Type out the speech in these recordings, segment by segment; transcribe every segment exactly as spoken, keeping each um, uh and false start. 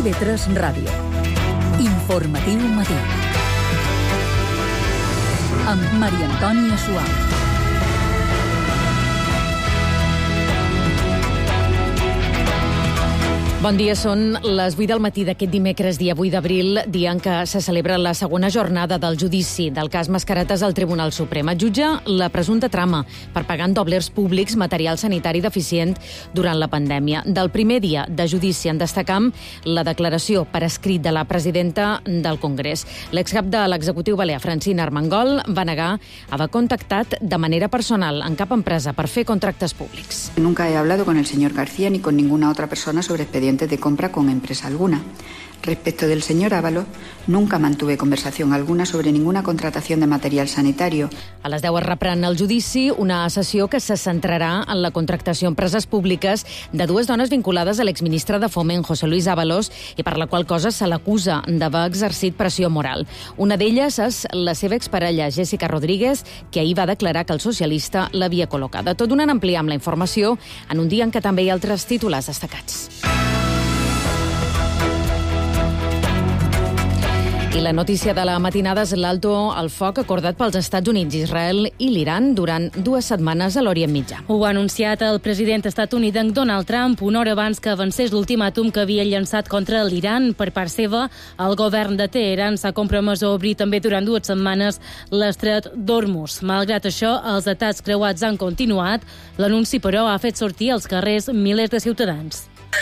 T V tres Ràdio. Informatiu matí. Amb Maria Antònia Suau. Bon dia, són les vuit del matí d'aquest dimecres, dia vuit d'abril, dia en què se celebra la segona jornada del judici del cas Mascaretes al Tribunal Suprem. Es jutja la presumpta trama per pagar en doblers públics material sanitari deficient durant la pandèmia. Del primer dia de judici en destacam la declaració per escrit de la presidenta del Congrés. L'excap de l'executiu balear, Francina Armengol, va negar haver contactat de manera personal en cap empresa per fer contractes públics. Nunca he hablado con el señor García ni con ninguna otra persona sobre expedientes de compra con empresa alguna. Respecto del señor Ábalos, nunca mantuve conversación alguna sobre ninguna contratación de material sanitario. A les deu es reprèn el judici, una sessió que se centrarà en la contractació a empreses públiques de dues dones vinculades a l'exministre de Foment, José Luis Ábalos, i per la qual cosa se l'acusa d'haver exercit pressió moral. Una d'elles és la seva exparella, Jessica Rodríguez, que ahir va declarar que el socialista l'havia col·locada. Tot donant ampliar amb la informació en un dia en què també hi ha altres titulars destacats. I la notícia de la matinada és l'alto al foc acordat pels Estats Units, Israel i l'Iran durant dues setmanes a l'Orient Mitjà. Ho ha anunciat el president estatunidenc Donald Trump una hora abans que avancés l'ultimàtum que havia llançat contra l'Iran. Per part seva, el govern de Teheran s'ha compromès a obrir també durant dues setmanes l'estret d'Hormuz. Malgrat això, els atacs creuats han continuat. L'anunci, però, ha fet sortir als carrers milers de ciutadans.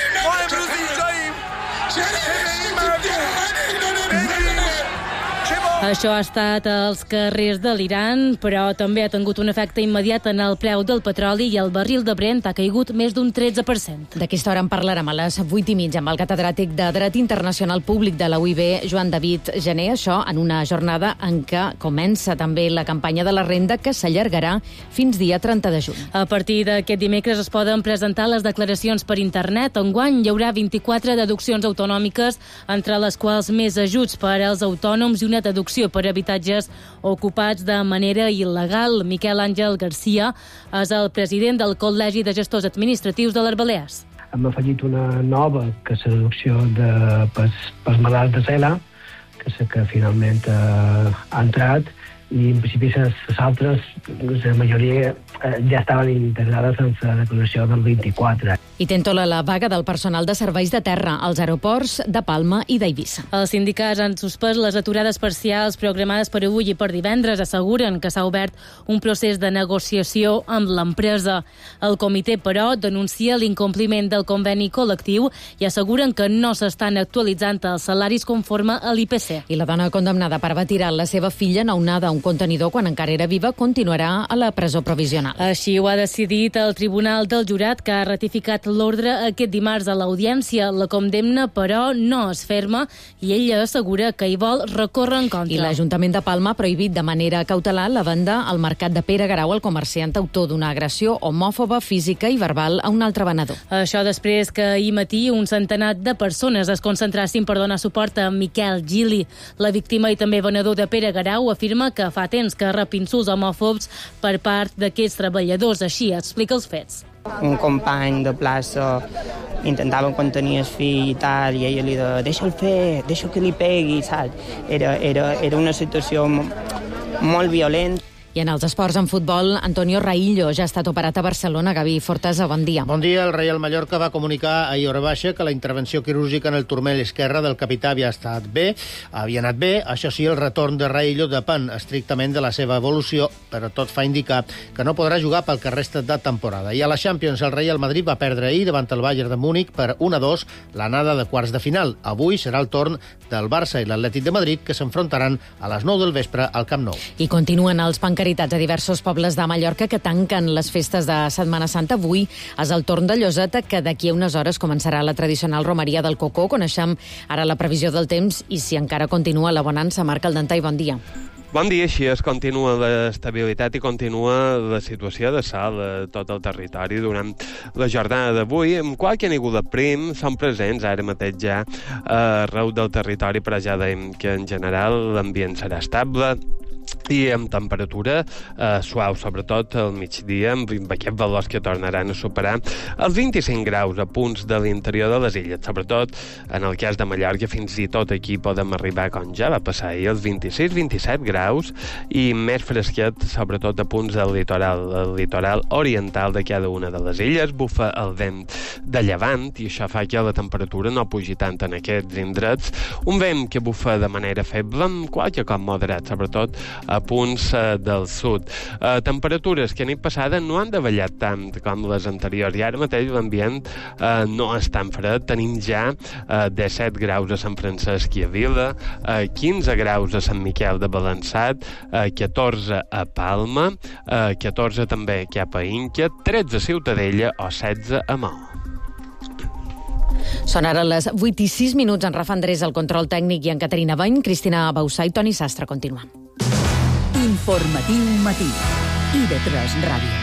Això ha estat als carrers de l'Iran, però també ha tingut un efecte immediat en el preu del petroli i el barril de Brent ha caigut més d'un tretze per cent. D'aquesta hora en parlarem a les vuit i mitja amb el catedràtic de Dret Internacional Públic de la U I B, Joan David Gené, això en una jornada en què comença també la campanya de la renda que s'allargarà fins dia trenta de juny. A partir d'aquest dimecres es poden presentar les declaracions per internet. Enguany hi haurà vint-i-quatre deduccions autonòmiques, entre les quals més ajuts per als autònoms i una deducció per habitatges ocupats de manera il·legal. Miquel Àngel Garcia és el president del Col·legi de Gestors Administratius de les Balears. Hem afegit una nova, que és la deducció de, pels, pels malalts de cel·la, que és que finalment eh, ha entrat, i en principi les altres, la majoria eh, ja estaven integrades en la declaració del vint-i-quatre. I té en tola la vaga del personal de serveis de terra als aeroports de Palma i d'Eivissa. Els sindicats han suspès les aturades parcials programades per avui i per divendres. Asseguren que s'ha obert un procés de negociació amb l'empresa. El comitè, però, denuncia l'incompliment del conveni col·lectiu i asseguren que no s'estan actualitzant els salaris conforme a l'I P C. I la dona condemnada per haver tirat la seva filla nounada a un contenidor quan encara era viva continuarà a la presó provisional. Així ho ha decidit el Tribunal del Jurat, que ha ratificat l'ordre aquest dimarts a l'audiència. La condemna, però, no es ferma i ella assegura que hi vol recórrer en contra. I l'Ajuntament de Palma ha prohibit de manera cautelar la venda al mercat de Pere Garau al comerciant autor d'una agressió homòfoba, física i verbal a un altre venedor. Això després que ahir matí un centenar de persones es concentrassin per donar suport a Miquel Gili. La víctima i també venedor de Pere Garau afirma que fa temps que rep insults homòfobs per part d'aquests treballadors. Així explica els fets. Un company de plaça intentava contenir el fill i tal, i ella li deia, deixa'l fer, deixa que li pegui, saps? Era, era, era una situació molt violenta. I en els esports, en futbol, Antonio Raillo ja ha estat operat a Barcelona. Gavi Fortesa, bon dia. Bon dia. El Reial Mallorca va comunicar ahir hora baixa que la intervenció quirúrgica en el turmell esquerre del capità havia estat bé, havia anat bé. Això sí, el retorn de Raillo depèn estrictament de la seva evolució, però tot fa indicar que no podrà jugar pel que resta de temporada. I a la Champions, el Real Madrid va perdre ahir davant el Bayern de Múnich per un a dos l'anada de quarts de final. Avui serà el torn del Barça i l'Atlètic de Madrid, que s'enfrontaran a les nou del vespre al Camp Nou. I continuen els pancaritats a diversos pobles de Mallorca que tanquen les festes de Setmana Santa. Avui és el torn de Lloseta, que d'aquí a unes hores començarà la tradicional romeria del Cocó. Coneixem ara la previsió del temps i si encara continua la bonança. Marc Aldentay, bon dia. Bon dia, així es continua l'estabilitat i continua la situació de sal a tot el territori durant la jornada d'avui. En qualque ningú de prim són presents ara mateix ja arreu del territori, però ja dèiem que en general l'ambient serà estable i amb temperatura eh, suau, sobretot al migdia, amb aquests valors que tornaran a superar els vint-i-cinc graus a punts de l'interior de les illes, sobretot en el cas de Mallorca, fins i tot aquí podem arribar, com ja va passar ahir, els vint-i-sis vint-i-set graus, i més fresquet, sobretot a punts del litoral, el litoral oriental de cada una de les illes. Bufa el vent de llevant, i això fa que la temperatura no pugi tant en aquests indrets. Un vent que bufa de manera feble, amb qualque cop moderat, sobretot a punts eh, del sud. Eh, temperatures que nit passada no han davallat tant com les anteriors, i ara mateix l'ambient eh, no és tan fred. Tenim ja eh, disset graus a Sant Francesc i a Vila, eh, quinze graus a Sant Miquel de Balançat, eh, catorze a Palma, eh, catorze també cap a Inca, tretze a Ciutadella o setze a Maó. Són ara les vuit i sis minuts. En Rafa Andrés, el control tècnic, i en Caterina Bany, Cristina Bausà i Toni Sastre continuen. Informatiu matí. I de tres Ràdio.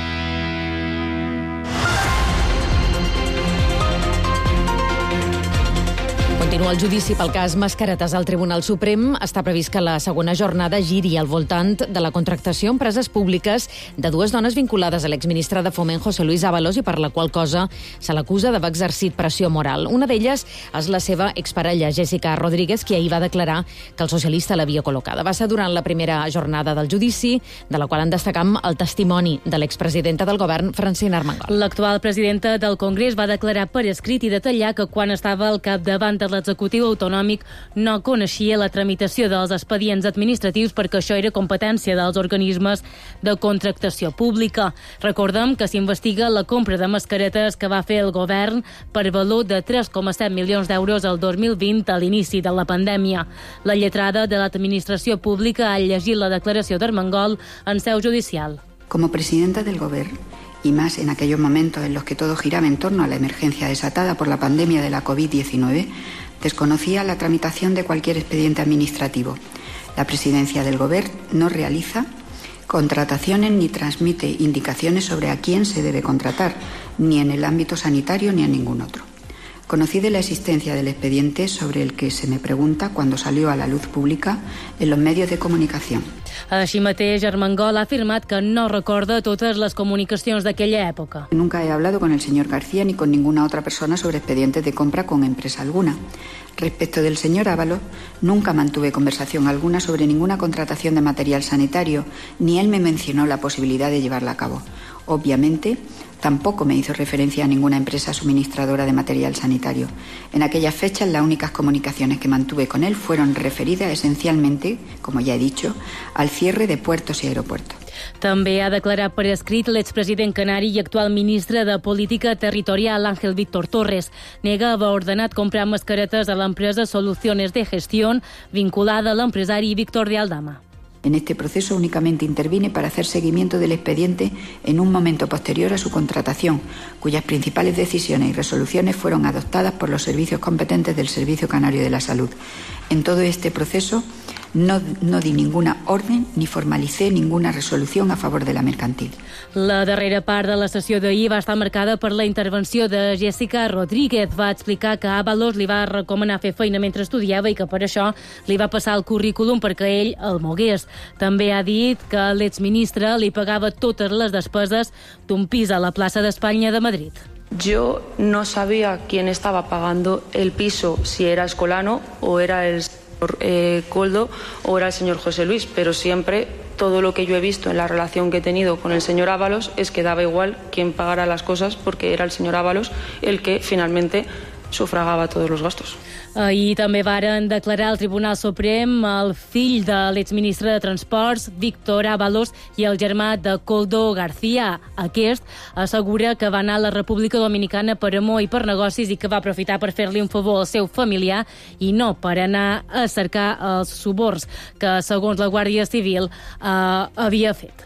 Continua el judici pel cas Mascaretes al Tribunal Suprem. Està previst que la segona jornada giri al voltant de la contractació a empreses públiques de dues dones vinculades a l'exministre de Foment, José Luis Ábalos, i per la qual cosa se l'acusa d'haver exercit pressió moral. Una d'elles és la seva exparella, Jessica Rodríguez, qui ahir va declarar que el socialista l'havia col·locada. Va ser durant la primera jornada del judici, de la qual en destacam el testimoni de l'expresidenta del govern, Francina Armengol. L'actual presidenta del Congrés va declarar per escrit i detallar que quan estava al capdavant de l'executiu autonòmic no coneixia la tramitació dels expedients administratius perquè això era competència dels organismes de contractació pública. Recordem que s'investiga la compra de mascaretes que va fer el govern per valor de tres coma set milions d'euros el dos mil vint, a l'inici de la pandèmia. La lletrada de l'administració pública ha llegit la declaració d'Armengol en seu judicial. Como presidenta del Gobierno, y más en aquellos momentos en los que todo giraba en torno a la emergencia desatada por la pandemia de la covid diecinueve, desconocía la tramitación de cualquier expediente administrativo. La presidencia del Gobierno no realiza contrataciones ni transmite indicaciones sobre a quién se debe contratar, ni en el ámbito sanitario ni en ningún otro. Conocí de la existencia del expediente sobre el que se me pregunta cuando salió a la luz pública en los medios de comunicación. Així mateix, Armengol ha afirmat que no recorda totes les comunicacions d'aquella època. Nunca he hablado con el señor García ni con ninguna otra persona sobre expedientes de compra con empresa alguna. Respecto del señor Ábalos, nunca mantuve conversación alguna sobre ninguna contratación de material sanitario, ni él me mencionó la posibilidad de llevarla a cabo. Obviamente, tampoco me hizo referencia a ninguna empresa suministradora de material sanitario. En aquellas fechas, las únicas comunicaciones que mantuve con él fueron referidas esencialmente, como ya he dicho, al cierre de puertos y aeropuertos. També ha declarat per escrit l'expresident canari i actual ministre de Política Territorial, Ángel Víctor Torres. Nega haver ordenat comprar mascaretes a l'empresa Soluciones de Gestión, vinculada a l'empresari Víctor de Aldama. En este proceso únicamente intervine para hacer seguimiento del expediente en un momento posterior a su contratación, cuyas principales decisiones y resoluciones fueron adoptadas por los servicios competentes del Servicio Canario de la Salud. En todo este proceso no, no di ninguna orden ni formalicé ninguna resolución a favor de la mercantil. La darrera part de la sessió d'ahir va estar marcada per la intervenció de Jessica Rodríguez. Va explicar que Ábalos li va recomanar fer feina mentre estudiava i que per això li va passar el currículum perquè ell el mogués. També ha dit que l'exministre li pagava totes les despeses d'un pis a la plaça d'Espanya de Madrid. Yo no sabía quién estaba pagando el piso, si era Escolano o era el señor eh, Coldo o era el señor José Luis, pero siempre todo lo que yo he visto en la relación que he tenido con el señor Ábalos es que daba igual quién pagara las cosas porque era el señor Ábalos el que finalmente sufragava tots els gastos. Ahir també varen declarar al Tribunal Suprem el fill de l'exministre de Transports, Víctor Ábalos, i el germà de Coldo García. Aquest assegura que va anar a la República Dominicana per amor i per negocis i que va aprofitar per fer-li un favor al seu familiar i no per anar a cercar els suborns que, segons la Guàrdia Civil, eh, havia fet.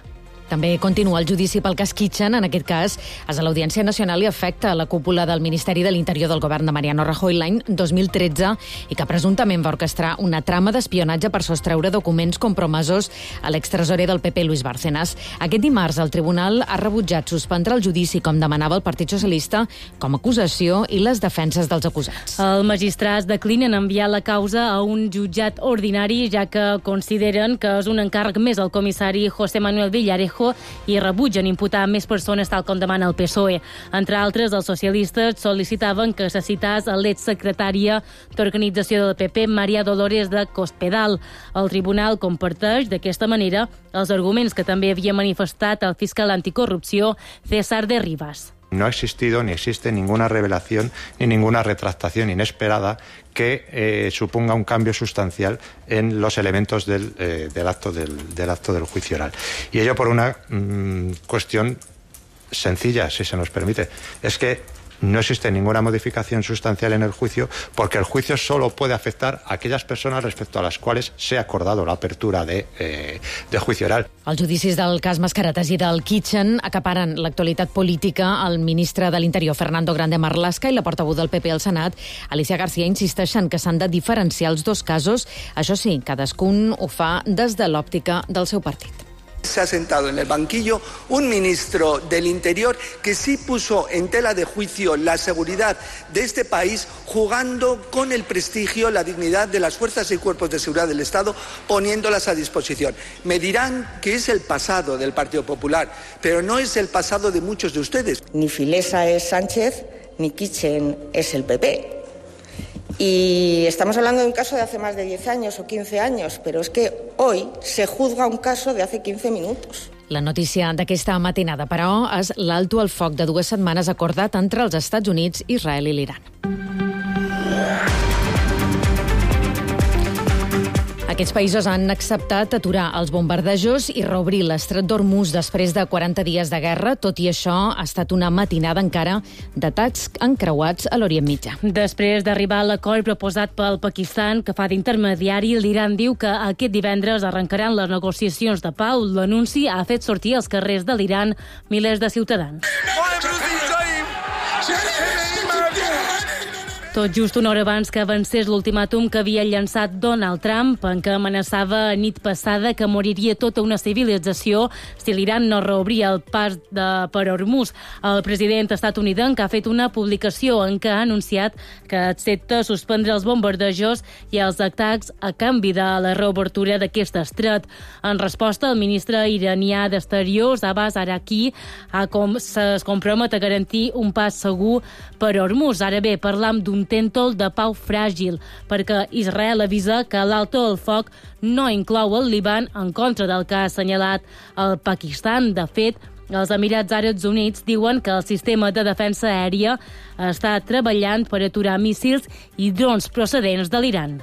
També continua el judici pel cas Kitchen. En aquest cas, és a l'Audiència Nacional i afecta a la cúpula del Ministeri de l'Interior del govern de Mariano Rajoy l'any dos mil tretze i que presumptament va orquestrar una trama d'espionatge per sostreure documents compromesos a l'extresorer del P P, Luis Bárcenas. Aquest dimarts, el tribunal ha rebutjat suspendre el judici, com demanava el Partit Socialista, com a acusació i les defenses dels acusats. Els magistrats declinen enviar la causa a un jutjat ordinari, ja que consideren que és un encàrrec més al comissari José Manuel Villarejo i rebutgen imputar més persones tal com demana el P S O E. Entre altres, els socialistes sol·licitaven que se citàs a l'exsecretària d'Organització del P P, María Dolores de Cospedal. El tribunal comparteix d'aquesta manera els arguments que també havia manifestat el fiscal anticorrupció César de Rivas. No ha existido ni existe ninguna revelación ni ninguna retractación inesperada que eh, suponga un cambio sustancial en los elementos del, eh, del, acto del, del acto del juicio oral. Y ello por una mmm, cuestión sencilla, si se nos permite. Es que no existe ninguna modificación sustancial en el juicio porque el juicio solo puede afectar a aquellas personas respecto a las cuales se ha acordado la apertura de, eh, de juicio oral. Els judicis del cas Mascaretes i del Kitchen acaparen l'actualitat política. El ministre de l'Interior, Fernando Grande Marlaska, i la portaveu del P P al Senat, Alicia García, insisteixen que s'han de diferenciar els dos casos. Això sí, cadascun ho fa des de l'òptica del seu partit. Se ha sentado en el banquillo un ministro del Interior que sí puso en tela de juicio la seguridad de este país, jugando con el prestigio, la dignidad de las fuerzas y cuerpos de seguridad del Estado, poniéndolas a disposición. Me dirán que es el pasado del Partido Popular, pero no es el pasado de muchos de ustedes. Ni Filesa es Sánchez, ni Kitchen es el P P. Y estamos hablando de un caso de hace más de diez años o quince años, pero es que hoy se juzga un caso de hace quince minutos. La notícia d'aquesta matinada, però, és l'alto al foc de dues setmanes acordat entre els Estats Units, Israel i l'Iran. Aquests països han acceptat aturar els bombardejos i reobrir l'estret d'Hormuz després de quaranta dies de guerra. Tot i això, ha estat una matinada encara d'atacs encreuats a l'Orient Mitjà. Després d'arribar a l'acord proposat pel Pakistan, que fa d'intermediari, l'Iran diu que aquest divendres arrencaran les negociacions de pau. L'anunci ha fet sortir als carrers de l'Iran milers de ciutadans. Tot just una hora abans que avancés l'ultimàtum que havia llançat Donald Trump, en què amenaçava a nit passada que moriria tota una civilització si l'Iran no reobria el pas de, per Hormuz. El president estatunidenc ha fet una publicació en què ha anunciat que accepta suspendre els bombardejos i els atacs a canvi de la reobertura d'aquest estret. En resposta, el ministre iranià d'Exteriors, Abbas Araqi, ha com, es compromet a garantir un pas segur per Hormuz. Ara bé, parlam d'un tèntol de pau fràgil, perquè Israel avisa que l'alto al foc no inclou el Líban, en contra del que ha assenyalat el Pakistan. De fet, els Emirats Àrabs Units diuen que el sistema de defensa aèria està treballant per aturar míssils i drons procedents de l'Iran.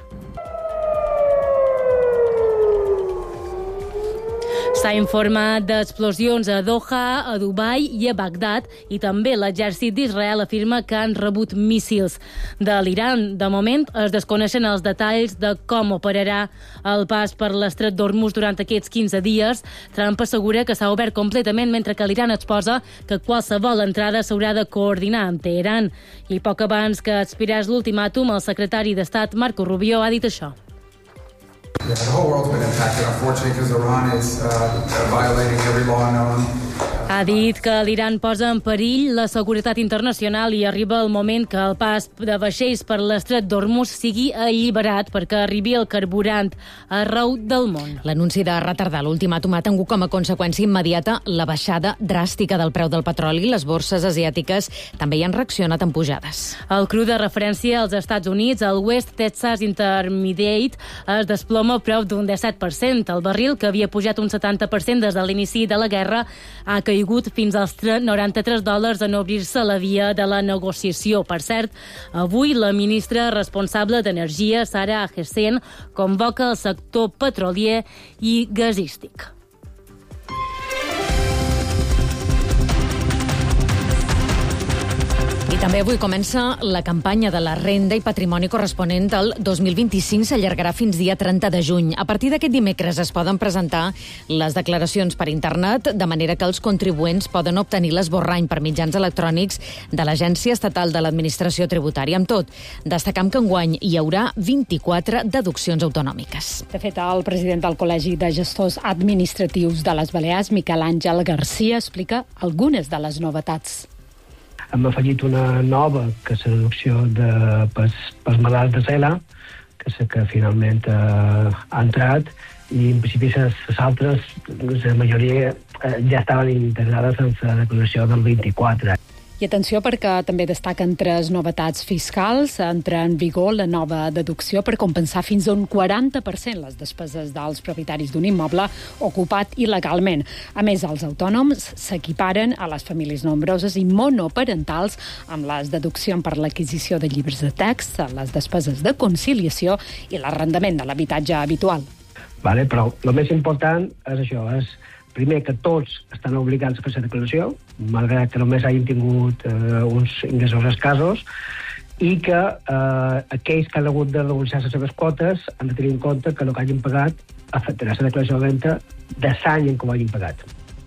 S'ha informat d'explosions a Doha, a Dubai i a Bagdad, i també l'exèrcit d'Israel afirma que han rebut míssils de l'Iran. De moment es desconeixen els detalls de com operarà el pas per l'estret d'Hormuz durant aquests quinze dies. Trump assegura que s'ha obert completament, mentre que l'Iran exposa que qualsevol entrada s'haurà de coordinar amb Teheran. I poc abans que expirés l'ultimàtum, el secretari d'Estat, Marco Rubio, ha dit això. Yeah, the whole world's been impacted, unfortunately, because Iran is uh, violating every law known. Ha dit que l'Iran posa en perill la seguretat internacional i arriba el moment que el pas de vaixells per l'estret d'Hormuz sigui alliberat perquè arribi el carburant arreu del món. L'anunci de retardar l'ultimàtum ha tingut com a conseqüència immediata la baixada dràstica del preu del petroli. Les borses asiàtiques també hi han reaccionat amb pujades. El cru de referència als Estats Units, el West Texas Intermediate, es desploma a preu d'un disset per cent. El barril, que havia pujat un setanta per cent des de l'inici de la guerra, ha caigut fins als noranta-tres dòlars en obrir-se la via de la negociació. Per cert, avui la ministra responsable d'Energia, Sara Ahesen, convoca el sector petrolier i gasístic. I També avui comença la campanya de la renda i patrimoni corresponent al dos mil vint-i-cinc. S'allargarà fins dia trenta de juny. A partir d'aquest dimecres es poden presentar les declaracions per internet, de manera que els contribuents poden obtenir l'esborrany per mitjans electrònics de l'Agència Estatal de l'Administració Tributària. Amb tot, destacam que enguany hi haurà vint-i-quatre deduccions autonòmiques. De fet, el president del Col·legi de Gestors Administratius de les Balears, Miquel Àngel Garcia, explica algunes de les novetats. Hem afegit una nova, que és la deducció de, pels, pels malalts de cel·la, que és que finalment eh, ha entrat, i en principi les altres, la majoria eh, ja estaven integrades en la declaració del vint-i-quatre. I atenció, perquè també destaquen tres novetats fiscals. Entra en vigor la nova deducció per compensar fins a un quaranta per cent les despeses dels propietaris d'un immoble ocupat il·legalment. A més, els autònoms s'equiparen a les famílies nombroses i monoparentals amb les deduccions per l'adquisició de llibres de text, les despeses de conciliació i l'arrendament de l'habitatge habitual. Vale, però el més important és això, és primer que tots estan obligats a fer la declaració, malgrat que només hagin tingut eh, uns ingressos escassos, i que eh, aquells que han hagut de regularitzar les seves quotes han de tenir en compte que el que hagin pagat afectarà la declaració de renda de l'any en què ho hagin pagat.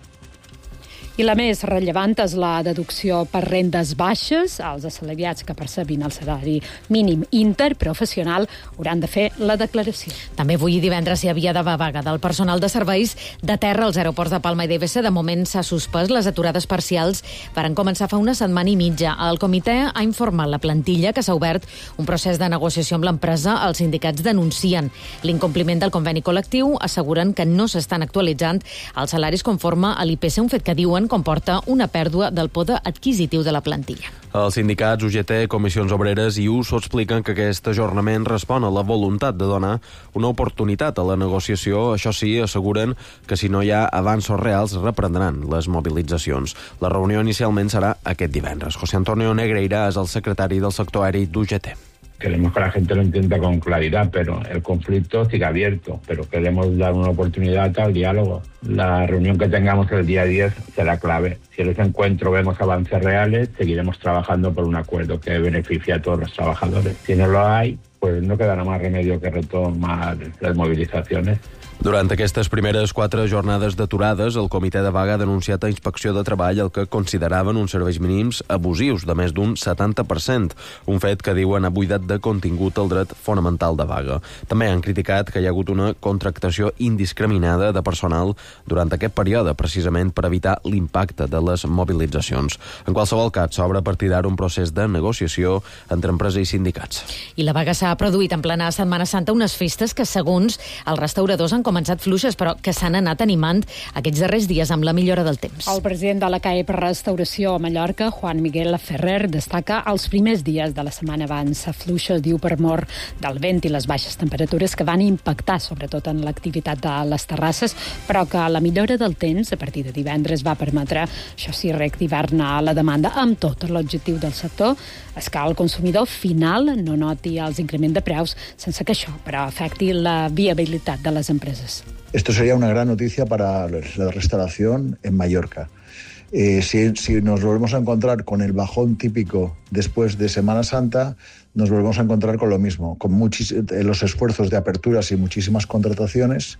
I la més rellevant és la deducció per rendes baixes. Els assalariats que percebin el salari mínim interprofessional hauran de fer la declaració. També avui divendres hi havia de vaga del personal de serveis de terra als aeroports de Palma i d'E B C. De moment s'ha suspès. Les aturades parcials varen començar fa una setmana i mitja. El comitè ha informat la plantilla que s'ha obert un procés de negociació amb l'empresa. Els sindicats denuncien l'incompliment del conveni col·lectiu, asseguren que no s'estan actualitzant els salaris conforme a l'I P C, un fet que diuen comporta una pèrdua del poder adquisitiu de la plantilla. Els sindicats U G T, Comissions Obreres i U S O expliquen que aquest ajornament respon a la voluntat de donar una oportunitat a la negociació. Això sí, asseguren que si no hi ha avanços reals reprendran les mobilitzacions. La reunió inicialment serà aquest divendres. José Antonio Negreira és el secretari del sector aeri d'U G T. Queremos que la gente lo entienda con claridad, pero el conflicto sigue abierto, pero queremos dar una oportunidad al diálogo. La reunión que tengamos el día diez será clave. Si en ese encuentro vemos avances reales, seguiremos trabajando por un acuerdo que beneficie a todos los trabajadores. Si no lo hay, pues no quedará más remedio que retomar las movilizaciones. Durant aquestes primeres quatre jornades d'aturades, el comitè de vaga ha denunciat a Inspecció de Treball el que consideraven uns serveis mínims abusius de més d'un setanta per cent, un fet que diuen ha buidat de contingut el dret fonamental de vaga. També han criticat que hi ha hagut una contractació indiscriminada de personal durant aquest període, precisament per evitar l'impacte de les mobilitzacions. En qualsevol cas, s'obre a partir d'ara un procés de negociació entre empresa i sindicats. I la vaga s'ha produït en plena Setmana Santa, unes festes que, segons els restauradors, han començat fluixes, però que s'han anat animant aquests darrers dies amb la millora del temps. El president de la C A E P Restauració a Mallorca, Juan Miguel Ferrer, destaca els primers dies de la setmana abans a fluixes, diu, per mor del vent i les baixes temperatures que van impactar sobretot en l'activitat de les terrasses, però que la millora del temps a partir de divendres va permetre, això sí, reactivar-ne la demanda. Amb tot, l'objectiu del sector és que el consumidor final no noti els increments de preus sense que això, però, afecti la viabilitat de les empreses. Esto sería una gran noticia para la restauración en Mallorca. Eh, si, si nos volvemos a encontrar con el bajón típico después de Semana Santa, nos volvemos a encontrar con lo mismo, con muchis, eh, los esfuerzos de aperturas y muchísimas contrataciones,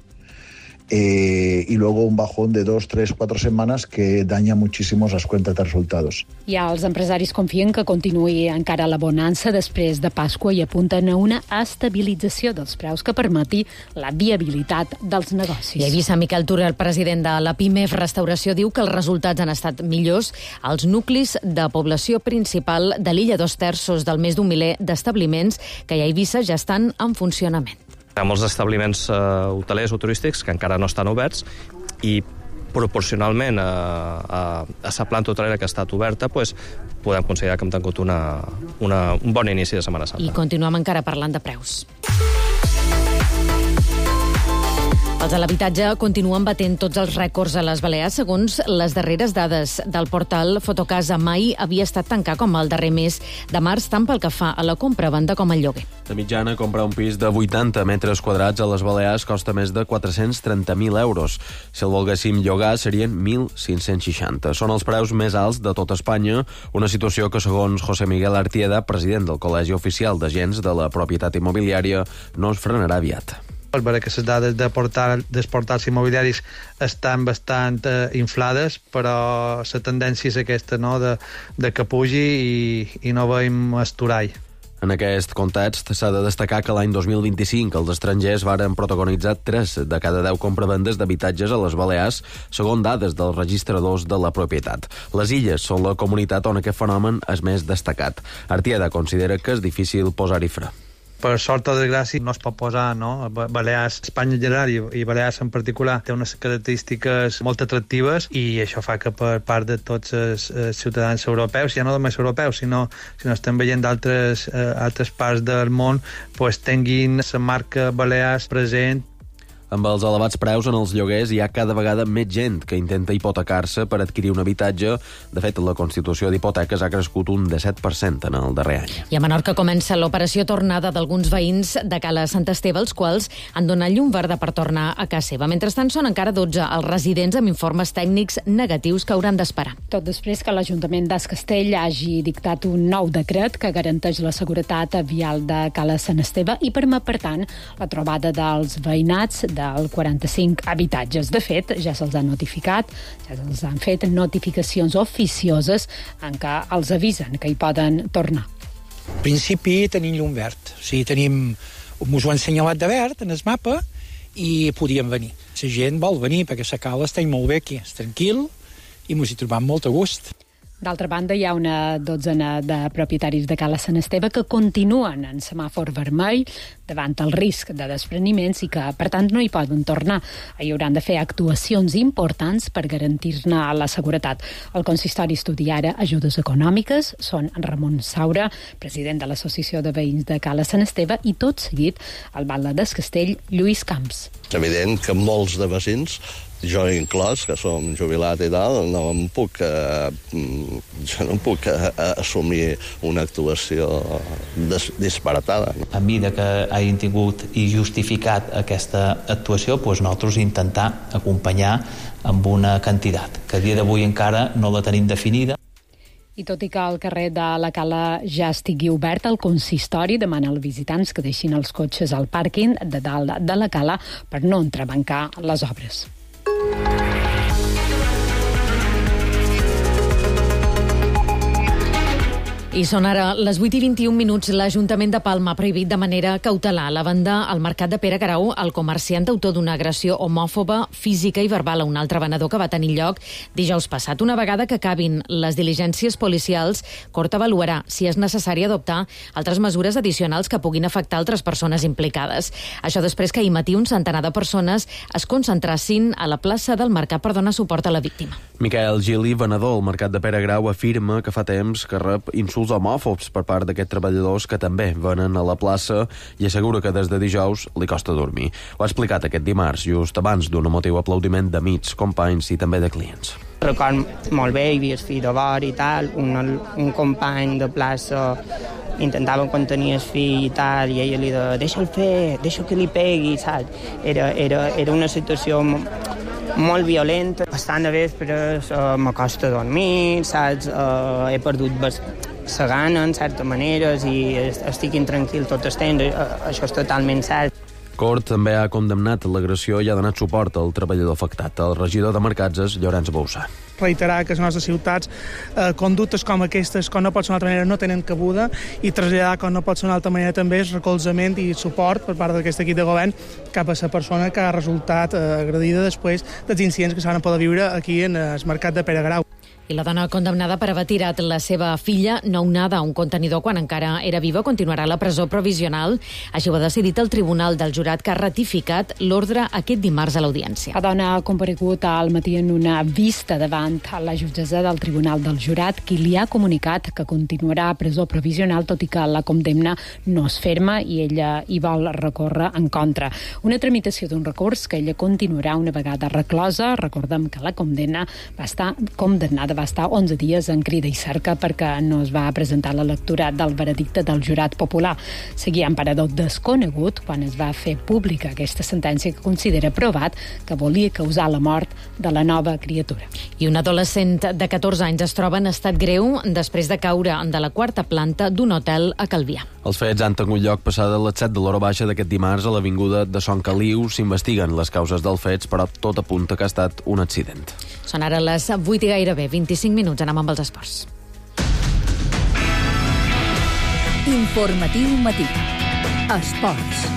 Eh, y luego un bajón de dos, tres, cuatro semanas que daña muchísimo las cuentas de resultados. Ja els empresaris confien que continuï encara la bonança després de Pasqua i apunten a una estabilització dels preus que permeti la viabilitat dels negocis. I Eivissa Miquel Tura, el president de la Pimef Restauració, diu que els resultats han estat millors als nuclis de població principal de l'illa. Dos terços del més d'un miler d'establiments que hi ha a Eivissa ja estan en funcionament. Hi ha molts establiments eh, hotelers o turístics que encara no estan oberts i proporcionalment a, a, a la planta hotelera que ha estat oberta, pues, podem considerar que hem tingut una, una, un bon inici de Setmana Santa. I continuem encara parlant de preus. Els de l'habitatge continuen batent tots els rècords a les Balears. Segons les darreres dades del portal Fotocasa, mai havia estat tan car com el darrer mes de març, tant pel que fa a la compra-venda com al lloguer. De mitjana, comprar un pis de vuitanta metres quadrats a les Balears costa més de quatre-cents trenta mil euros. Si el volguéssim llogar, serien mil cinc-cents seixanta. Són els preus més alts de tot Espanya, una situació que, segons José Miguel Artieda, president del Col·legi Oficial d'Agents de la Propietat Immobiliària, no es frenarà aviat. És vera que les dades de portar, dels portals immobiliaris estan bastant eh, inflades, però la tendència és aquesta, no?, de, de que pugi i, i no veiem esturall. En aquest context, s'ha de destacar que l'any dos mil vint-i-cinc els estrangers varen protagonitzar tres de cada deu compravendes d'habitatges a les Balears, segons dades dels registradors de la propietat. Les Illes són la comunitat on aquest fenomen és més destacat. Artieda considera que és difícil posar-hi fre. Per sort o desgràcia no es pot posar, no? Balears, Espanya en general i Balears en particular té unes característiques molt atractives i això fa que per part de tots els ciutadans europeus, ja no només europeus, sinó si no estem veient d'altres eh, altres parts del món, pues, tinguin la marca Balears present. Amb els elevats preus en els lloguers hi ha cada vegada més gent que intenta hipotecar-se per adquirir un habitatge. De fet, la constitució d'hipoteques ha crescut un disset per cent en el darrer any. I a Menorca comença l'operació tornada d'alguns veïns de Cala Sant Esteve, els quals han donat llum verda per tornar a casa seva. Mentrestant, són encara dotze els residents amb informes tècnics negatius que hauran d'esperar. Tot després que l'Ajuntament d'As Castell hagi dictat un nou decret que garanteix la seguretat vial de Cala Sant Esteve i permet, per tant, la trobada dels veïnats del quaranta-cinc habitatges. De fet, ja se'ls ha notificat, ja se'ls han fet notificacions oficioses en què els avisen que hi poden tornar. En principi tenim llum verd. O sigui, tenim, ens ho han assenyalat de verd en el mapa i podíem venir. La gent vol venir perquè la cala està molt bé aquí, és tranquil i ens hi trobam molt a gust. D'altra banda, hi ha una dotzena de propietaris de Cala Sant Esteve que continuen en semàfor vermell davant el risc de despreniments i que, per tant, no hi poden tornar. Hi hauran de fer actuacions importants per garantir-ne la seguretat. El consistori estudia ara ajudes econòmiques. Són Ramon Saura, president de l'Associació de Veïns de Cala Sant Esteve, i tot seguit el batlle d'Es Castell, Lluís Camps. És evident que molts de veïns, jo inclòs, que som jubilat i tal, no em puc, eh, jo no puc eh, assumir una actuació des, disparatada. A mesura que hagin tingut i justificat aquesta actuació, doncs nosaltres intentar acompanyar amb una quantitat, que a dia d'avui encara no la tenim definida. I tot i que el carrer de la Cala ja estigui obert, el consistori demana als visitants que deixin els cotxes al pàrquing de dalt de la Cala per no entrebancar les obres. I són ara les vuit i vint-i-un minuts. L'Ajuntament de Palma ha prohibit de manera cautelar la venda al mercat de Pere Garau al comerciant autor d'una agressió homòfoba, física i verbal a un altre venedor que va tenir lloc dijous passat. Una vegada que acabin les diligències policials, Cort avaluarà si és necessari adoptar altres mesures addicionals que puguin afectar altres persones implicades. Això després que ahir matí un centenar de persones es concentrassin a la plaça del mercat per donar suport a la víctima. Miquel Gili, venedor al mercat de Pere Grau, afirma que fa temps que rep insults homòfobs per part d'aquests treballadors que també venen a la plaça i assegura que des de dijous li costa dormir. Ho ha explicat aquest dimarts, just abans d'un emotiu aplaudiment d'amics, companys i també de clients. Record molt bé, hi havia el fill de vora i tal, un, un company de plaça intentava contenir el fill i tal, i ella li deia, deixa'l fer, deixa que li pegui, saps? Era, era, era una situació molt violenta, bastant de vespres, uh, m'acosta dormir, saps? Uh, he perdut bas... la gana, en certa manera, i estic intranquil tot el temps, això és totalment cert. Cort també ha condemnat l'agressió i ha donat suport al treballador afectat. El regidor de mercats és Llorenç Bousà. Reiterar que les nostres ciutats eh, conductes com aquestes, com no pot ser d'una altra manera, no tenen cabuda, i traslladar com no pot ser d'una altra manera també és recolzament i suport per part d'aquest equip de govern cap a la persona que ha resultat eh, agredida després dels incidents que s'han poder viure aquí en el mercat de Pere Grau. I la dona condemnada per haver tirat la seva filla nounada a un contenidor quan encara era viva continuarà a la presó provisional. Així ho ha decidit el Tribunal del Jurat, que ha ratificat l'ordre aquest dimarts a l'audiència. La dona ha comparegut al matí en una vista davant a la jutgessa del Tribunal del Jurat, qui li ha comunicat que continuarà a presó provisional, tot i que la condemna no es ferma i ella hi vol recórrer en contra. Una tramitació d'un recurs que ella continuarà una vegada reclosa. Recordem que la condemna va estar condemnada va estar onze dies en crida i cerca perquè no es va presentar la lectura del veredicte del jurat popular. Seguia en parador desconegut quan es va fer pública aquesta sentència, que considera provat que volia causar la mort de la nova criatura. I un adolescent de catorze anys es troba en estat greu després de caure de la quarta planta d'un hotel a Calvià. Els fets han tingut lloc passada les set de l'hora baixa d'aquest dimarts a l'avinguda de Son Caliu. S'investiguen les causes dels fets, però tot apunta que ha estat un accident. Són ara les vuit i gairebé vint-i-cinc minuts. Anem amb els esports. Informatiu matí. Esports.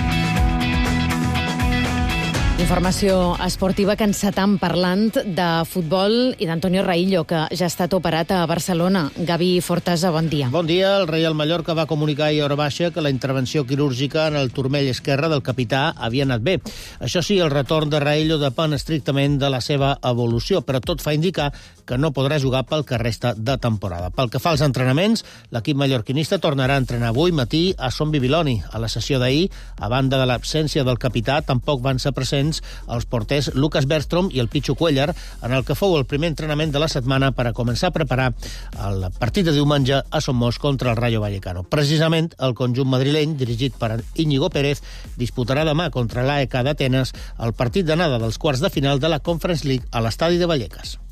Informació esportiva que encetam parlant de futbol i d'Antonio Raillo, que ja ha estat operat a Barcelona. Gavi Fortesa, bon dia. Bon dia. El Reial Mallorca va comunicar ahir a hora baixa que la intervenció quirúrgica en el turmell esquerre del capità havia anat bé. Això sí, el retorn de Raillo depèn estrictament de la seva evolució, però tot fa indicar que no podrà jugar pel que resta de temporada. Pel que fa als entrenaments, l'equip mallorquinista tornarà a entrenar avui matí a Son Bibiloni. A la sessió d'ahir, a banda de l'absència del capità, tampoc van ser presents els porters Lucas Bergstrom i el Pichu Cuellar, en el que fou el primer entrenament de la setmana per a començar a preparar el partit de diumenge a Somos contra el Rayo Vallecano. Precisament, el conjunt madrileny, dirigit per Íñigo Pérez, disputarà demà contra l'A E K d'Atenes el partit d'anada dels quarts de final de la Conference League a l'estadi de Vallecas.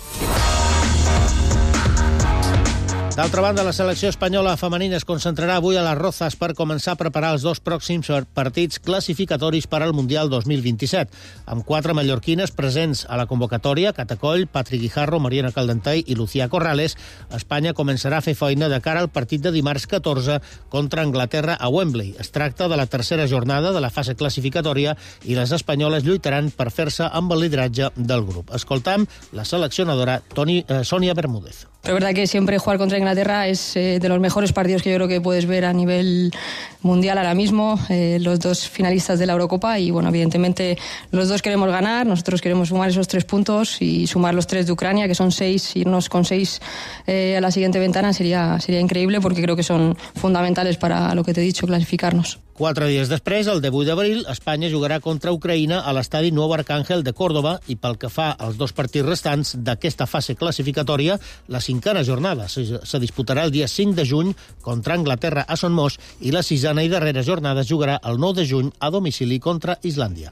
D'altra banda, la selecció espanyola femenina es concentrarà avui a les Rozas per començar a preparar els dos pròxims partits classificatoris per al Mundial dos mil vint-i-set, amb quatre mallorquines presents a la convocatòria: Catacoll, Patri Guijarro, Mariana Caldentey i Lucía Corrales. Espanya començarà a fer feina de cara al partit de dimarts catorze contra Anglaterra a Wembley. Es tracta de la tercera jornada de la fase classificatòria i les espanyoles lluitaran per fer-se amb el lideratge del grup. Escoltam la seleccionadora Toni, eh, Sònia Bermúdez. Es verdad que siempre jugar contra Inglaterra es eh, de los mejores partidos que yo creo que puedes ver a nivel mundial ahora mismo, eh, los dos finalistas de la Eurocopa, y bueno, evidentemente los dos queremos ganar, nosotros queremos sumar esos tres puntos y sumar los tres de Ucrania, que son seis, irnos con seis eh, a la siguiente ventana sería, sería increíble, porque creo que son fundamentales para lo que te he dicho, clasificarnos. Quatre dies després, el divuit d'abril, Espanya jugarà contra Ucraïna a l'estadi Nou Arcàngel de Còrdova, i pel que fa als dos partits restants d'aquesta fase classificatòria, la cinquena jornada se, se disputarà el dia cinc de juny contra Anglaterra a Son Mos, i la sisena i darrera jornada es jugarà el nou de juny a domicili contra Islàndia.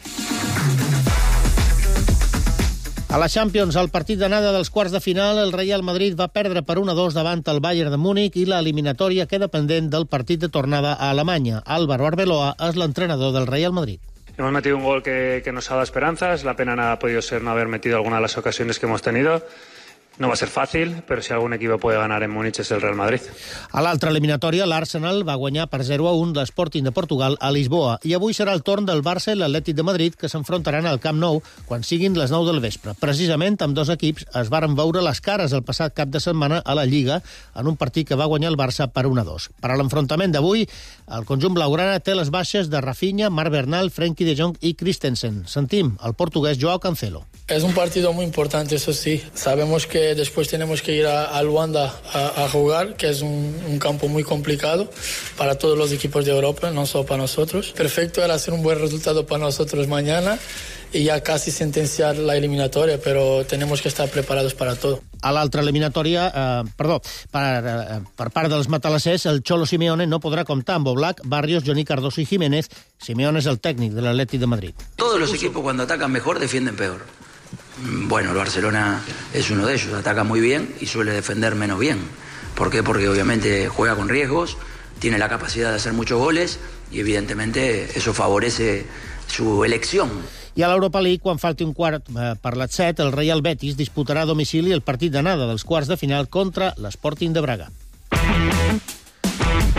A la Champions, al partit d'anada dels quarts de final, el Real Madrid va perdre per un a dos davant el Bayern de Múnich i l'eliminatòria queda pendent del partit de tornada a Alemanya. Álvaro Arbeloa és l'entrenador del Real Madrid. Hemos metido un gol que, que nos ha dado esperanzas. La pena ha podido ser no haber metido alguna de las ocasiones que hemos tenido. No va a ser fàcil, però si algun equip puede ganar en Múnich és el Real Madrid. A l'altra eliminatòria, l'Arsenal va guanyar per zero a un l'Sporting de Portugal a Lisboa, i avui serà el torn del Barça i l'Atlètic de Madrid, que s'enfrontaran al Camp Nou quan siguin les nou del vespre. Precisament, amb dos equips es varen veure les cares el passat cap de setmana a la Lliga, en un partit que va guanyar el Barça per un a dos. Per a l'enfrontament d'avui, el conjunt blaugrana té les baixes de Rafinha, Marc Bernal, Frenkie de Jong i Christensen. Sentim el portuguès Joao Cancelo. Es un partido muy importante, eso sí. Sabemos que después tenemos que ir a, a Luanda a, a jugar, que es un, un campo muy complicado para todos los equipos de Europa, no solo para nosotros. Perfecto era hacer un buen resultado para nosotros mañana y ya casi sentenciar la eliminatoria, pero tenemos que estar preparados para todo. A l'altra eliminatòria, eh, perdó, per, eh, per part dels matalassers, el Cholo Simeone no podrà comptar amb Oblak, Barrios, Johnny Cardoso i Jiménez. Simeone és el tècnic de l'Atlètic de Madrid. Todos los equipos cuando atacan mejor defienden peor. Bueno, el Barcelona es uno de ellos, ataca muy bien y suele defender menos bien. ¿Por qué? Porque obviamente juega con riesgos, tiene la capacidad de hacer muchos goles y evidentemente eso favorece su elección. I a l'Europa League, quan falti un quart eh, per les set, el Real Betis disputarà a domicili el partit d'anada dels quarts de final contra l'Sporting de Braga.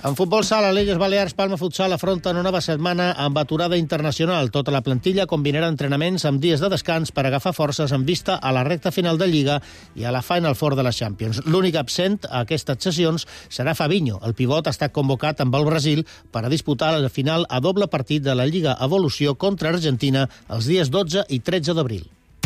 En futbol sala, l'Illes Balears Palma Futsal afronta una nova setmana amb aturada internacional. Tota la plantilla combinarà entrenaments amb dies de descans per agafar forces en vista a la recta final de Lliga i a la Final Four de la Champions. L'únic absent a aquestes sessions serà Fabinho. El pivot ha estat convocat amb el Brasil per a disputar la final a doble partit de la Lliga Evolució contra Argentina els dies dotze i tretze d'abril.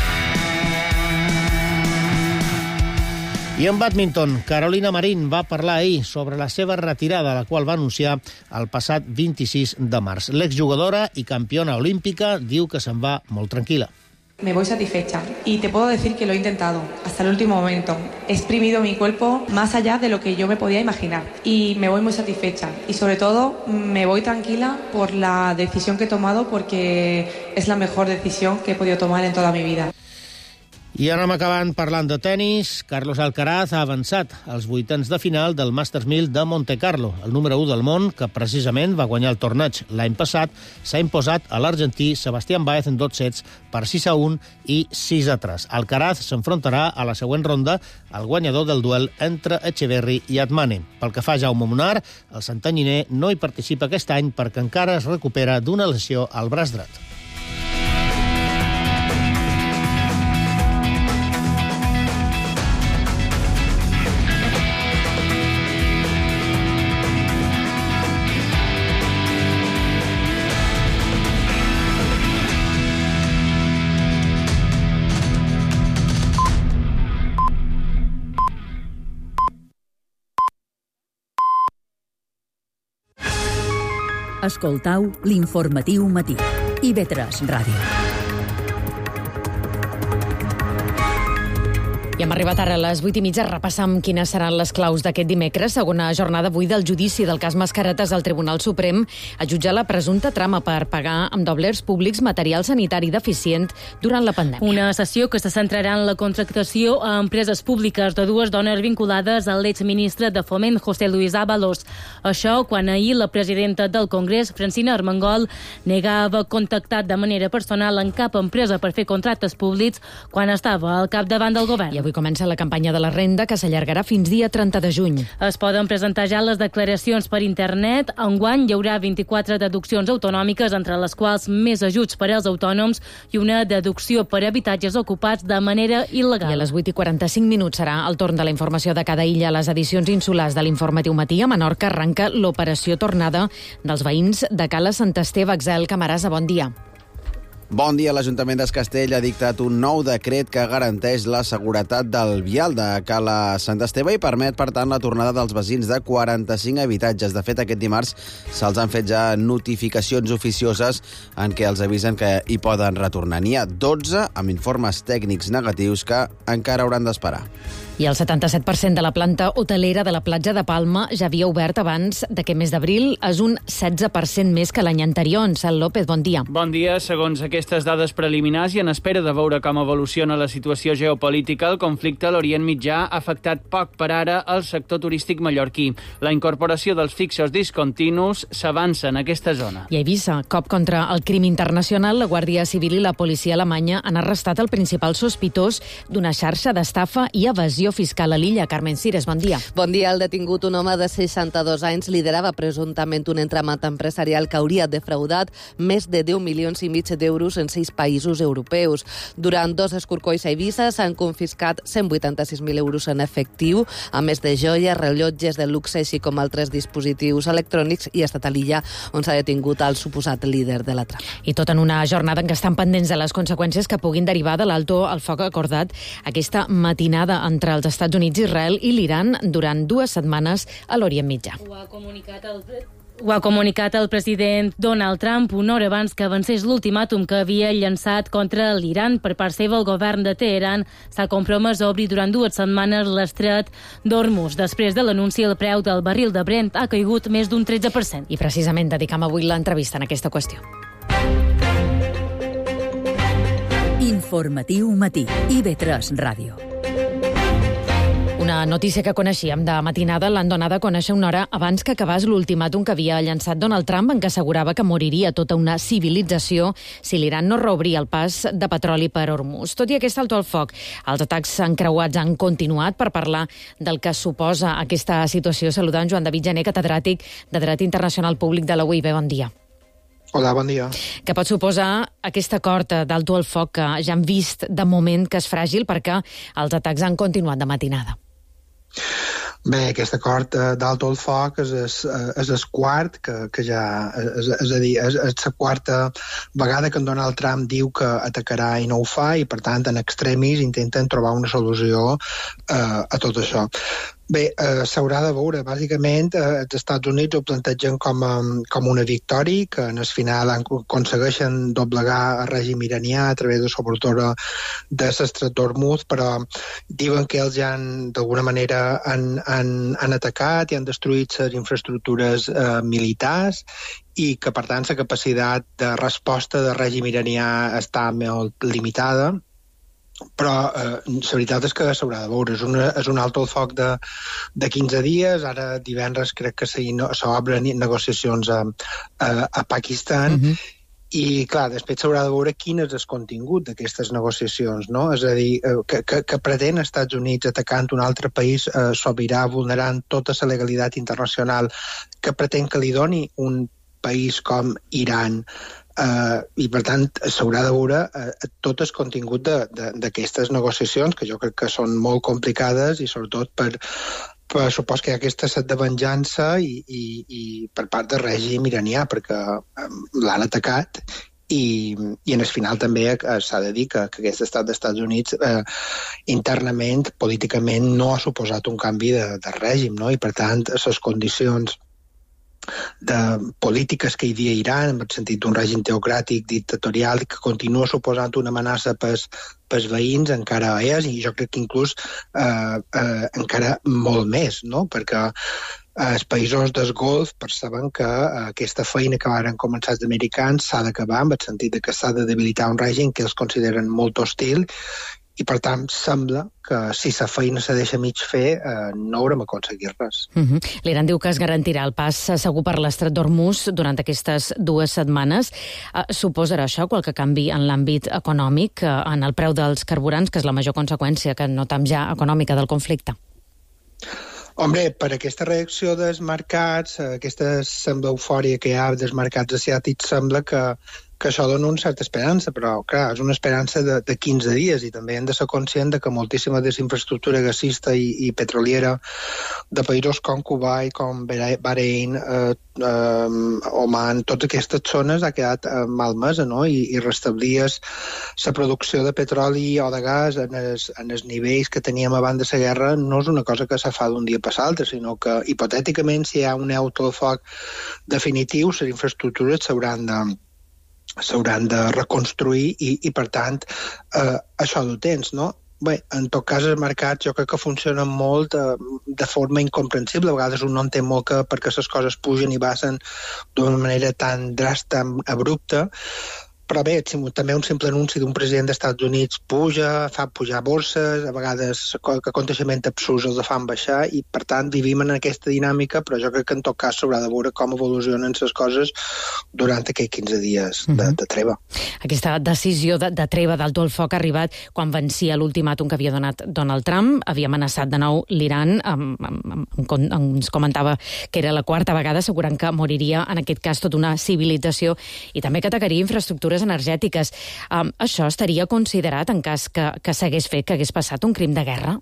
I en bàdminton, Carolina Marín va parlar ahir sobre la seva retirada, la qual va anunciar el passat vint-i-sis de març. L'exjugadora i campiona olímpica diu que se'n va molt tranquil·la. Me voy satisfecha y te puedo decir que lo he intentado hasta el último momento. He exprimido mi cuerpo más allá de lo que yo me podía imaginar y me voy muy satisfecha y sobre todo me voy tranquila por la decisión que he tomado porque es la mejor decisión que he podido tomar en toda mi vida. I anem acabant parlant de tennis. Carlos Alcaraz ha avançat als vuitens de final del Masters mil de Monte Carlo. El número u del món, que precisament va guanyar el torneig l'any passat, s'ha imposat a l'argentí Sebastián Báez en dos sets per sis a un i sis a tres. Alcaraz s'enfrontarà a la següent ronda al guanyador del duel entre Echeverry i Atmane. Pel que fa a Jaume Munar, el santanyiner no hi participa aquest any perquè encara es recupera d'una lesió al braç dret. Escoltau l'informatiu matí. I ve tres Ràdio. I hem arribat ara a les vuit i mitja. Repassam quines seran les claus d'aquest dimecres, segona jornada avui del judici del cas Mascaretes al Tribunal Suprem a jutjar la presumpta trama per pagar amb doblers públics material sanitari deficient durant la pandèmia. Una sessió que se centrarà en la contractació a empreses públiques de dues dones vinculades a l'exministre de Foment, José Luis Ábalos. Això quan ahir la presidenta del Congrés, Francina Armengol, negava contactat de manera personal en cap empresa per fer contractes públics quan estava al capdavant del govern. I avui comença la campanya de la renda, que s'allargarà fins dia trenta de juny. Es poden presentar ja les declaracions per internet. Enguany hi haurà vint-i-quatre deduccions autonòmiques, entre les quals més ajuts per als autònoms i una deducció per habitatges ocupats de manera il·legal. I a les vuit i quaranta-cinc minuts serà el torn de la informació de cada illa. A les edicions insulars de l'Informatiu Matí, a Menorca arranca l'operació Tornada dels veïns de Cala Sant Esteve. Axel Camarasa, bon dia. Bon dia. L'Ajuntament d'Es Castell ha dictat un nou decret que garanteix la seguretat del vial de Cala Sant Esteve i permet, per tant, la tornada dels veïns de quaranta-cinc habitatges. De fet, aquest dimarts se'ls han fet ja notificacions oficioses en què els avisen que hi poden retornar. N'hi ha dotze amb informes tècnics negatius que encara hauran d'esperar. I el setanta-set per cent de la planta hotelera de la platja de Palma ja havia obert abans d'aquest mes d'abril. És un setze per cent més que l'any anterior. Ansel López, bon dia. Bon dia. Segons aquestes dades preliminars i en espera de veure com evoluciona la situació geopolítica, el conflicte a l'Orient Mitjà ha afectat poc per ara el sector turístic mallorquí. La incorporació dels fixos discontinus s'avança en aquesta zona. I a Eivissa, cop contra el crim internacional, la Guàrdia Civil i la policia alemanya han arrestat el principal sospitós d'una xarxa d'estafa i evasió fiscal a l'illa. Carmen Cires, bon dia. Bon dia. El detingut, un home de seixanta-dos anys, liderava presumptament un entramat empresarial que hauria defraudat més de deu milions i mig d'euros en sis països europeus. Durant dos escorcolls a Eivissa s'han confiscat cent vuitanta-sis mil euros en efectiu, a més de joies, rellotges de luxe, així com altres dispositius electrònics, i ha estat a l'illa on s'ha detingut el suposat líder de la trama. I tot en una jornada en què estan pendents de les conseqüències que puguin derivar de l'alto al foc acordat aquesta matinada entre els Estats Units, Israel i l'Iran durant dues setmanes a l'Orient Mitjà. Ho ha comunicat el... Ho ha comunicat el president Donald Trump una hora abans que avancés l'ultimàtum que havia llançat contra l'Iran. Per part seva, el govern de Teheran s'ha compromès a obrir durant dues setmanes l'estret d'Hormuz. Després de l'anunci, el preu del barril de Brent ha caigut més d'un tretze per cent. I precisament dedicam avui l'entrevista en aquesta qüestió. Informatiu Matí. I ve tres Ràdio. Una Una notícia que coneixíem de matinada l'han donada a conèixer una hora abans que acabés l'ultimàtum que havia llançat Donald Trump, en què assegurava que moriria tota una civilització si l'Iran no reobria el pas de petroli per Hormuz. Tot i aquest alto al foc, els atacs encreuats han continuat. Per parlar del que suposa aquesta situació, saludant Joan David Gené, catedràtic de Dret Internacional Públic de la U I B. Bon dia. Hola, bon dia. Què pot suposar aquest acord d'alto al foc que ja hem vist de moment que és fràgil perquè els atacs han continuat de matinada? Bé, aquest acord d'alto al foc és, és, és el quart, que, que ja, és, és a dir, és, és la quarta vegada que en Donald Trump diu que atacarà i no ho fa, i per tant en extremis intenten trobar una solució eh, a tot això. Bé, eh, s'haurà de veure. Bàsicament, eh, els Estats Units ho plantegen com, a, com una victòria, que en el final aconsegueixen doblegar el règim iranià a través de sobretot de l'estret d'Hormuz, però diuen que ells ja han, d'alguna manera han, han, han atacat i han destruït les infraestructures eh, militars, i que, per tant, la capacitat de resposta del règim iranià està molt limitada. Però eh, la veritat és que s'haurà de veure. És, una, és un alto al foc de, de quinze dies. Ara divendres crec que s'obren negociacions a, a, a Pakistan. Uh-huh. I, clar, després s'haurà de veure quin és el contingut d'aquestes negociacions, no? És a dir, que, que, que pretén els Estats Units atacant un altre país eh, sobirà, vulnerant tota la legalitat internacional, que pretén que li doni un país com Iran. Uh, i per tant s'haurà de veure uh, tot el contingut d'aquestes negociacions, que jo crec que són molt complicades, i sobretot per, per supos que hi ha aquesta set de venjança i, i, i per part del règim iranià, perquè um, l'han atacat, i, i en el final també uh, s'ha de dir que, que aquest estat dels Estats Units uh, internament, políticament, no ha suposat un canvi de, de règim, no? I per tant les condicions de polítiques que hi havia a Iran, en el sentit d'un règim teocràtic, dictatorial, que continua suposant una amenaça pels, pels veïns, encara és, i jo crec que inclús eh, eh, encara molt més, no? Perquè els països del Golf perceben que eh, aquesta feina que van començar els americans s'ha d'acabar, en el sentit que s'ha de debilitar un règim que els consideren molt hostil, i per tant sembla que si la feina se deixa mig fer eh, no haurem aconseguit res. Uh-huh. L'Iran diu que es garantirà el pas segur per l'estret d'Hormuz durant aquestes dues setmanes. Uh, suposarà això qualque canvi en l'àmbit econòmic, uh, en el preu dels carburants, que és la major conseqüència que notem ja econòmica del conflicte? Hombre, per aquesta reacció dels mercats, aquesta sembla eufòria que hi ha dels mercats asiàtics, sembla que que això dona una certa esperança, però, clar, és una esperança de, de quinze dies, i també hem de ser conscients de que moltíssima desinfraestructura gasista i, i petroliera de països com Kuwait, com Bahrein, eh, eh, Oman, totes aquestes zones ha quedat eh, malmesa, no? I, i restablir la producció de petroli o de gas en els, en els nivells que teníem abans de la guerra no és una cosa que se fa d'un dia per l'altre, sinó que, hipotèticament, si hi ha un alto al foc definitiu, les infraestructures s'hauran de s'hauran de reconstruir i, i per tant, eh, això ho tens, no? Bé, en tot cas, els mercats jo crec que funcionen molt eh, de forma incomprensible. A vegades un no entén molt que perquè les coses pugen i baixen d'una manera tan dràstica, tan abrupta. Però bé, també un simple anunci d'un president dels Estats Units puja, fa pujar borses, a vegades aconteixements absurds els fan baixar, i per tant vivim en aquesta dinàmica, però jo crec que en tot cas s'haurà de veure com evolucionen les coses durant aquests quinze dies de, de treva. Aquesta decisió de, de treva d'alto al foc ha arribat quan vencia l'ultimàtum que havia donat Donald Trump. Havia amenaçat de nou l'Iran, amb, amb, amb, amb, ens comentava que era la quarta vegada, assegurant que moriria en aquest cas tota una civilització, i també que atacaria infraestructures energètiques. Um, això estaria considerat en cas que, que s'hagués fet, que hagués passat un crim de guerra?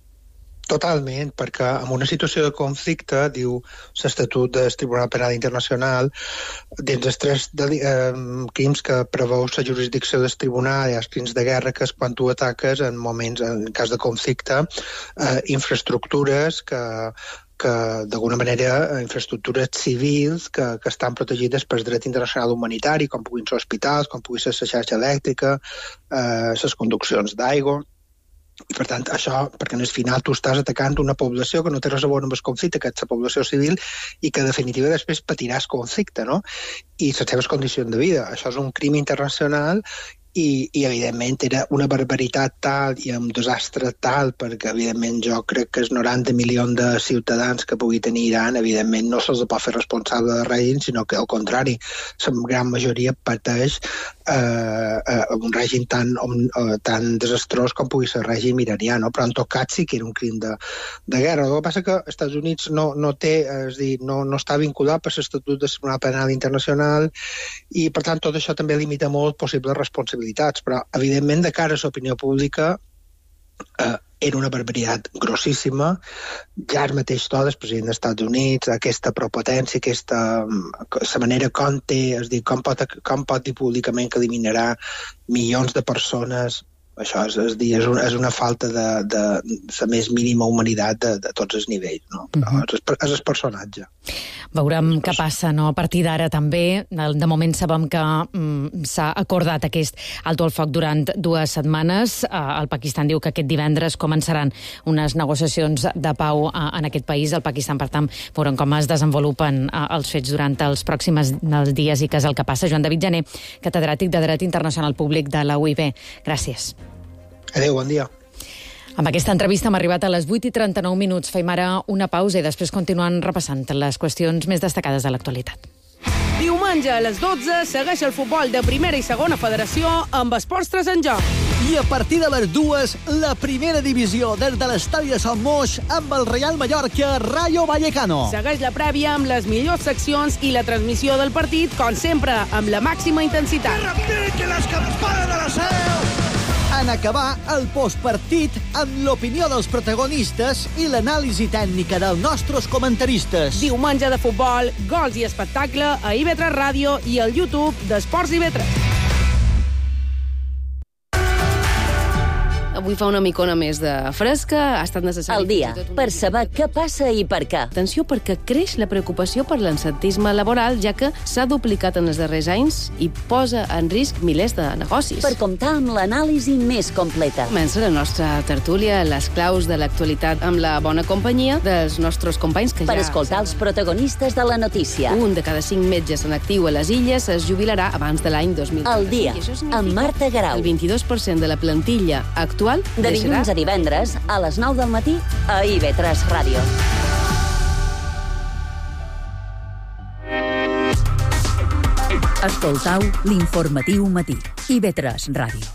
Totalment, perquè en una situació de conflicte, diu l'Estatut del Tribunal Penal Internacional, dins els tres de, eh, crims que preveu la jurisdicció del tribunal, hi ha els crims de guerra, que és quan tu ataques en moments, en cas de conflicte, eh, infraestructures que que d'alguna manera infraestructures civils que, que estan protegides pel dret internacional humanitari, com puguin ser hospitals, com pugui ser la xarxa elèctrica, eh, les conduccions d'aigua. I per tant, això, perquè en el final tu estàs atacant una població que no té res a veure amb el conflicte, que és la població civil, i que en definitiva després patiràs conflicte, no? I les seves condicions de vida. Això és un crim internacional i, i evidentment era una barbaritat tal i un desastre tal, perquè evidentment jo crec que els noranta milions de ciutadans que pugui tenir Iran, evidentment no se'ls pot fer responsable de règim, sinó que al contrari, la gran majoria pateix eh, eh, un règim tan, eh, tan desastrós com pugui ser el règim iranià, no? Però en tot cas sí que era un crim de, de guerra. El que passa que els Estats Units no, no té, és dir, no, no està vinculat per l'Estatut del Tribunal Penal Internacional i per tant tot això també limita molt possibles responsabilitats, però evidentment de cara a l'opinió pública eh, era una barbaritat grossíssima. Ja el mateix tot, el president dels Estats Units, aquesta prepotència, aquesta la manera com té, és dir, com pot, com pot dir públicament que eliminarà milions de persones. Això és, és, dir, és, una, és una falta de, de, de la més mínima humanitat de, de tots els nivells, no? Però uh-huh. és, és el personatge. Veurem què passa, no? A partir d'ara també, de moment sabem que mm, s'ha acordat aquest alto al foc durant dues setmanes. El Pakistan diu que aquest divendres començaran unes negociacions de pau en aquest país. El Pakistan, per tant, veurem com es desenvolupen els fets durant els pròxims dies i què és el que passa. Joan David Jané, catedràtic de Dret Internacional Públic de la U I B. Gràcies. Adéu, bon dia. Amb aquesta entrevista hem arribat a les vuit i trenta-nou minuts. Fem ara una pausa i després continuem repassant les qüestions més destacades de l'actualitat. Diumenge a les dotze segueix el futbol de primera i segona federació amb Esports tres en joc. I a partir de les dues, la primera divisió des de l'estadi de Sant Moix amb el Real Mallorca Rayo Vallecano. Segueix la prèvia amb les millors seccions i la transmissió del partit, com sempre, amb la màxima intensitat. Que repiquen les campanes de la Seu! En acabar el postpartit amb l'opinió dels protagonistes i l'anàlisi tècnica dels nostres comentaristes. Diumenge de futbol, gols i espectacle a I V tres Ràdio i al YouTube d'Esports I V tres. Avui fa una micona més de fresca, ha estat necessari... Al dia, per saber què passa i per què. Atenció, perquè creix la preocupació per l'absentisme laboral, ja que s'ha duplicat en els darrers anys i posa en risc milers de negocis. Per comptar amb l'anàlisi més completa. Comença la nostra tertúlia, les claus de l'actualitat amb la bona companyia dels nostres companys que per ja... Per escoltar els protagonistes de la notícia. Un de cada cinc metges en actiu a les Illes es jubilarà abans de l'any dos mil trenta. Al dia, amb Marta Garau. El vint-i-dos per cent de la plantilla actual de dilluns a divendres, a les nou del matí, a I V tres Ràdio. Escoltau l'informatiu matí. I V tres Ràdio.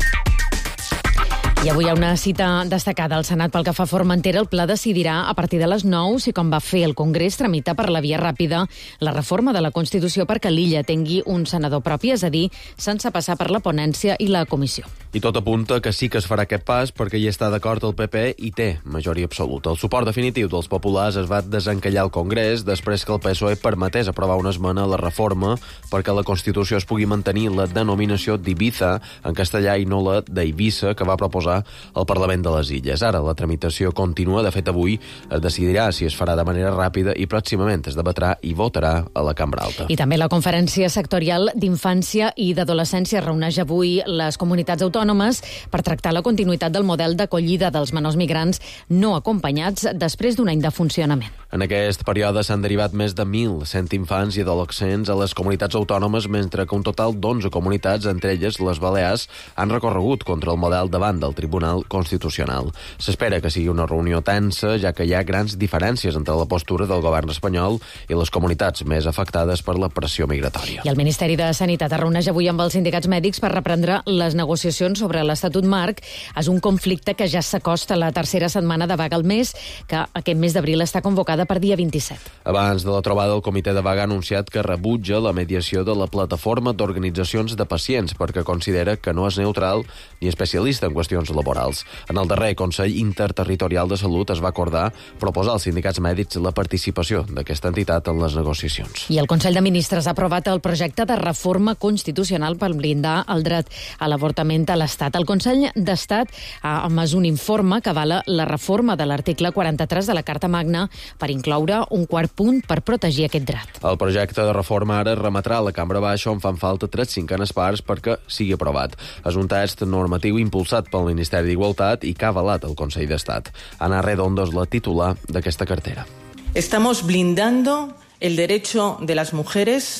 I avui hi ha una cita destacada al Senat pel que fa a Formentera. El Pla decidirà a partir de les nou si, com va fer el Congrés, tramita per la via ràpida la reforma de la Constitució perquè l'illa tingui un senador propi, és a dir, sense passar per la ponència i la comissió. I tot apunta que sí que es farà aquest pas perquè hi està d'acord el P P i té majoria absoluta. El suport definitiu dels populars es va desencallar al Congrés després que el P S O E permetés aprovar una esmena a la reforma perquè la Constitució es pugui mantenir la denominació d'Ibiza en castellà i no la d'Eivissa que va proposar al Parlament de les Illes. Ara la tramitació continua. De fet, avui es decidirà si es farà de manera ràpida i pròximament es debatrà i votarà a la Cambra Alta. I també la Conferència Sectorial d'Infància i d'Adolescència reuneix avui les comunitats autònomes per tractar la continuïtat del model d'acollida dels menors migrants no acompanyats després d'un any de funcionament. En aquest període s'han derivat més de mil cent infants i adolescents a les comunitats autònomes, mentre que un total d'onze comunitats, entre elles les Balears, han recorregut contra el model davant del Tribunal Constitucional. S'espera que sigui una reunió tensa, ja que hi ha grans diferències entre la postura del govern espanyol i les comunitats més afectades per la pressió migratòria. I el Ministeri de Sanitat es reuneix avui amb els sindicats mèdics per reprendre les negociacions sobre l'Estatut Marc. És un conflicte que ja s'acosta a la tercera setmana de vaga al mes, que aquest mes d'abril està convocada per dia vint-i-set. Abans de la trobada, el comitè de vaga ha anunciat que rebutja la mediació de la plataforma d'organitzacions de pacients perquè considera que no és neutral ni especialista en qüestions laborals. En el darrer Consell Interterritorial de Salut es va acordar proposar als sindicats mèdics la participació d'aquesta entitat en les negociacions. I el Consell de Ministres ha aprovat el projecte de reforma constitucional per blindar el dret a l'avortament a l'Estat. El Consell d'Estat ha emès un informe que avala la reforma de l'article quaranta-tres de la Carta Magna per incloure un quart punt per protegir aquest dret. El projecte de reforma ara es remetrà a la Cambra Baixa, on fan falta tres cinquenes parts perquè sigui aprovat. És un text normatiu impulsat pel Ministeri d'Igualtat i que ha avalat el Consell d'Estat. Ana Redondo és la titular d'aquesta cartera. Estamos blindando el derecho de las mujeres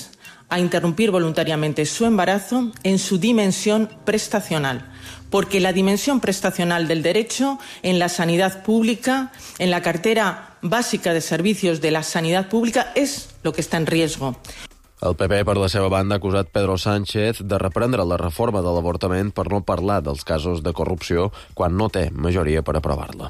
a interrumpir voluntariamente su embarazo en su dimensión prestacional, porque la dimensión prestacional del derecho en la sanidad pública, en la cartera básica de servicios de la sanidad pública, es lo que está en riesgo. El P P, per la seva banda, ha acusat Pedro Sánchez de reprendre la reforma de l'avortament per no parlar dels casos de corrupció quan no té majoria per aprovar-la.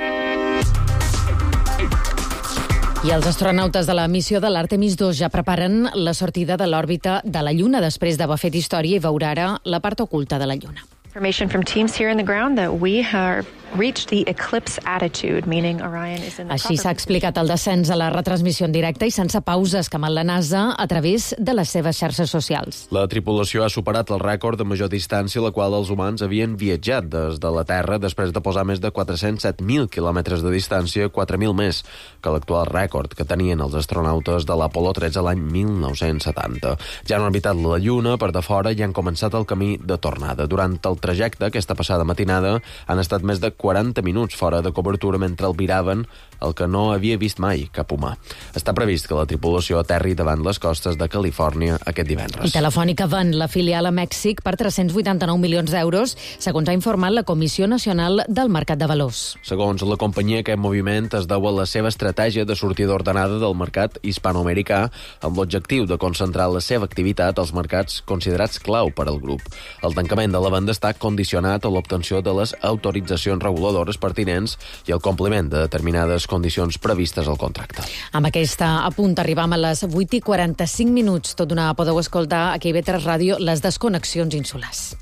I els astronautes de la missió de l'Artemis dos ja preparen la sortida de l'òrbita de la Lluna després d'haver fet història i veure ara la part oculta de la Lluna. Information from teams here in the ground that we have reached the eclipse attitude, meaning Orion is in the Així s'ha explicat el descens a la retransmissió en directe i sense pauses que emet la NASA a través de les seves xarxes socials. La tripulació ha superat el rècord de major distància a la qual els humans havien viatjat des de la Terra després de posar més de quatre-cents set mil quilòmetres de distància, quatre mil més que l'actual rècord que tenien els astronautes de l'Apolo tretze l'any mil nou-cents setanta. Ja han orbitat la Lluna per de fora i han començat el camí de tornada. Durant el trajecte, aquesta passada matinada, han estat més de quaranta minuts fora de cobertura mentre el miraven, el que no havia vist mai cap humà. Està previst que la tripulació aterri davant les costes de Califòrnia aquest divendres. I Telefònica ven la filial a Mèxic per tres-cents vuitanta-nou milions d'euros, segons ha informat la Comissió Nacional del Mercat de Valors. Segons la companyia, aquest moviment es deu a la seva estratègia de sortida ordenada del mercat hispanoamericà amb l'objectiu de concentrar la seva activitat als mercats considerats clau per al grup. El tancament de la venda està condicionat a l'obtenció de les autoritzacions reguladores pertinents i el compliment de determinades condicions previstes al contracte. Amb aquesta a punt arribam a les vuit i quaranta-cinc minuts. Tot d'una podeu escoltar aquí a I V tres Ràdio les desconnexions insulars.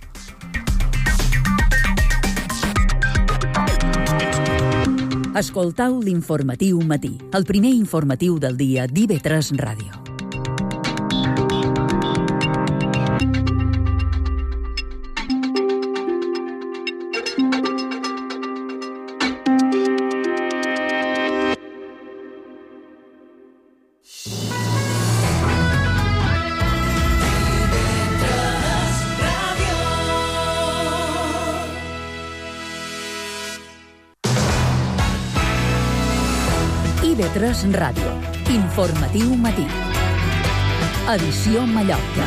Escoltau l'informatiu matí, el primer informatiu del dia d'I V tres Ràdio. I V tres Ràdio. Informatiu matí. Edició Mallorca.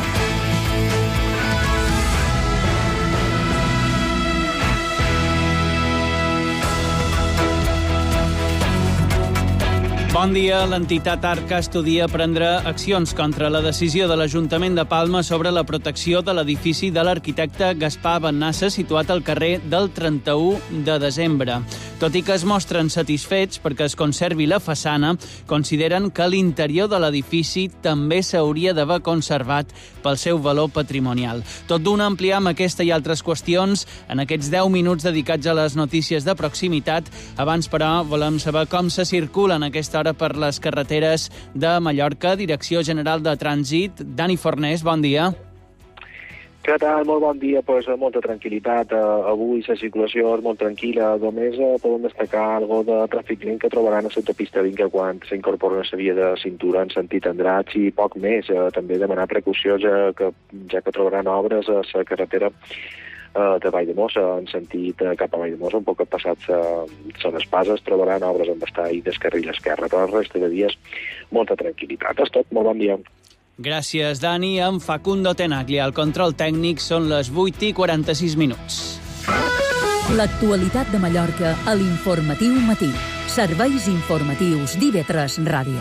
Bon dia. L'entitat Arca estudia prendre accions contra la decisió de l'Ajuntament de Palma sobre la protecció de l'edifici de l'arquitecte Gaspar Bennassa situat al carrer del trenta-u de desembre. Tot i que es mostren satisfets perquè es conservi la façana, consideren que l'interior de l'edifici també s'hauria d'haver conservat pel seu valor patrimonial. Tot d'una ampliam aquesta i altres qüestions en aquests deu minuts dedicats a les notícies de proximitat. Abans, però, volem saber com se circula en aquesta hora per les carreteres de Mallorca. Direcció General de Trànsit, Dani Fornés, bon dia. Què tal? Molt bon dia. Pues, molta tranquil·litat. Avui la circulació és molt tranquil·la. Només podem destacar algo de tràfic lent que trobaran a l'autopista Vinca quan s'incorpora una via de cintura en sentit Andratx i poc més. També demanar precaució ja que, ja que trobaran obres a la carretera de Valldemossa, en sentit cap a Valldemossa, un poc passats a les Pases, trobaran obres en estar i descarril esquerre. Però el resta de dies, molta tranquil·litat. És tot, molt bon dia. Gràcies, Dani. Amb Facundo Tenaglia, el control tècnic, són les vuit i quaranta-sis minuts. L'actualitat de Mallorca a l'Informatiu Matí. Serveis informatius d'I V tres Ràdio.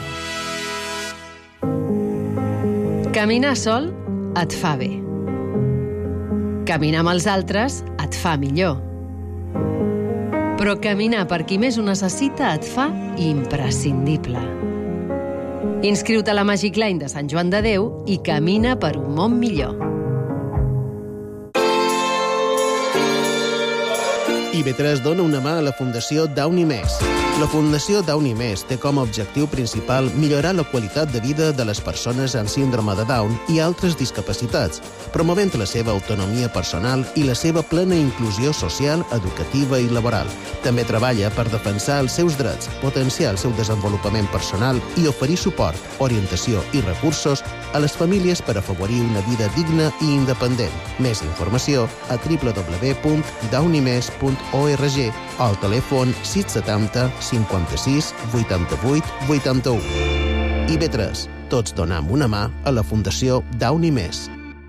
Caminar sol et fa bé. Caminar amb els altres et fa millor. Però caminar per qui més ho necessita et fa imprescindible. Inscriu-te a la Magic Line de Sant Joan de Déu i camina per un món millor. I V tres dona una mà a la Fundació Downy Més. La Fundació Downy Més té com a objectiu principal millorar la qualitat de vida de les persones amb síndrome de Down i altres discapacitats, promovent la seva autonomia personal i la seva plena inclusió social, educativa i laboral. També treballa per defensar els seus drets, potenciar el seu desenvolupament personal i oferir suport, orientació i recursos a les famílies per afavorir una vida digna i independent. Més informació a w w w punt downy mes punt org o al telèfon sis setanta cinquanta-sis vuitanta-vuit vuitanta-u. I B tres, tots donam una mà a la Fundació Down i Més.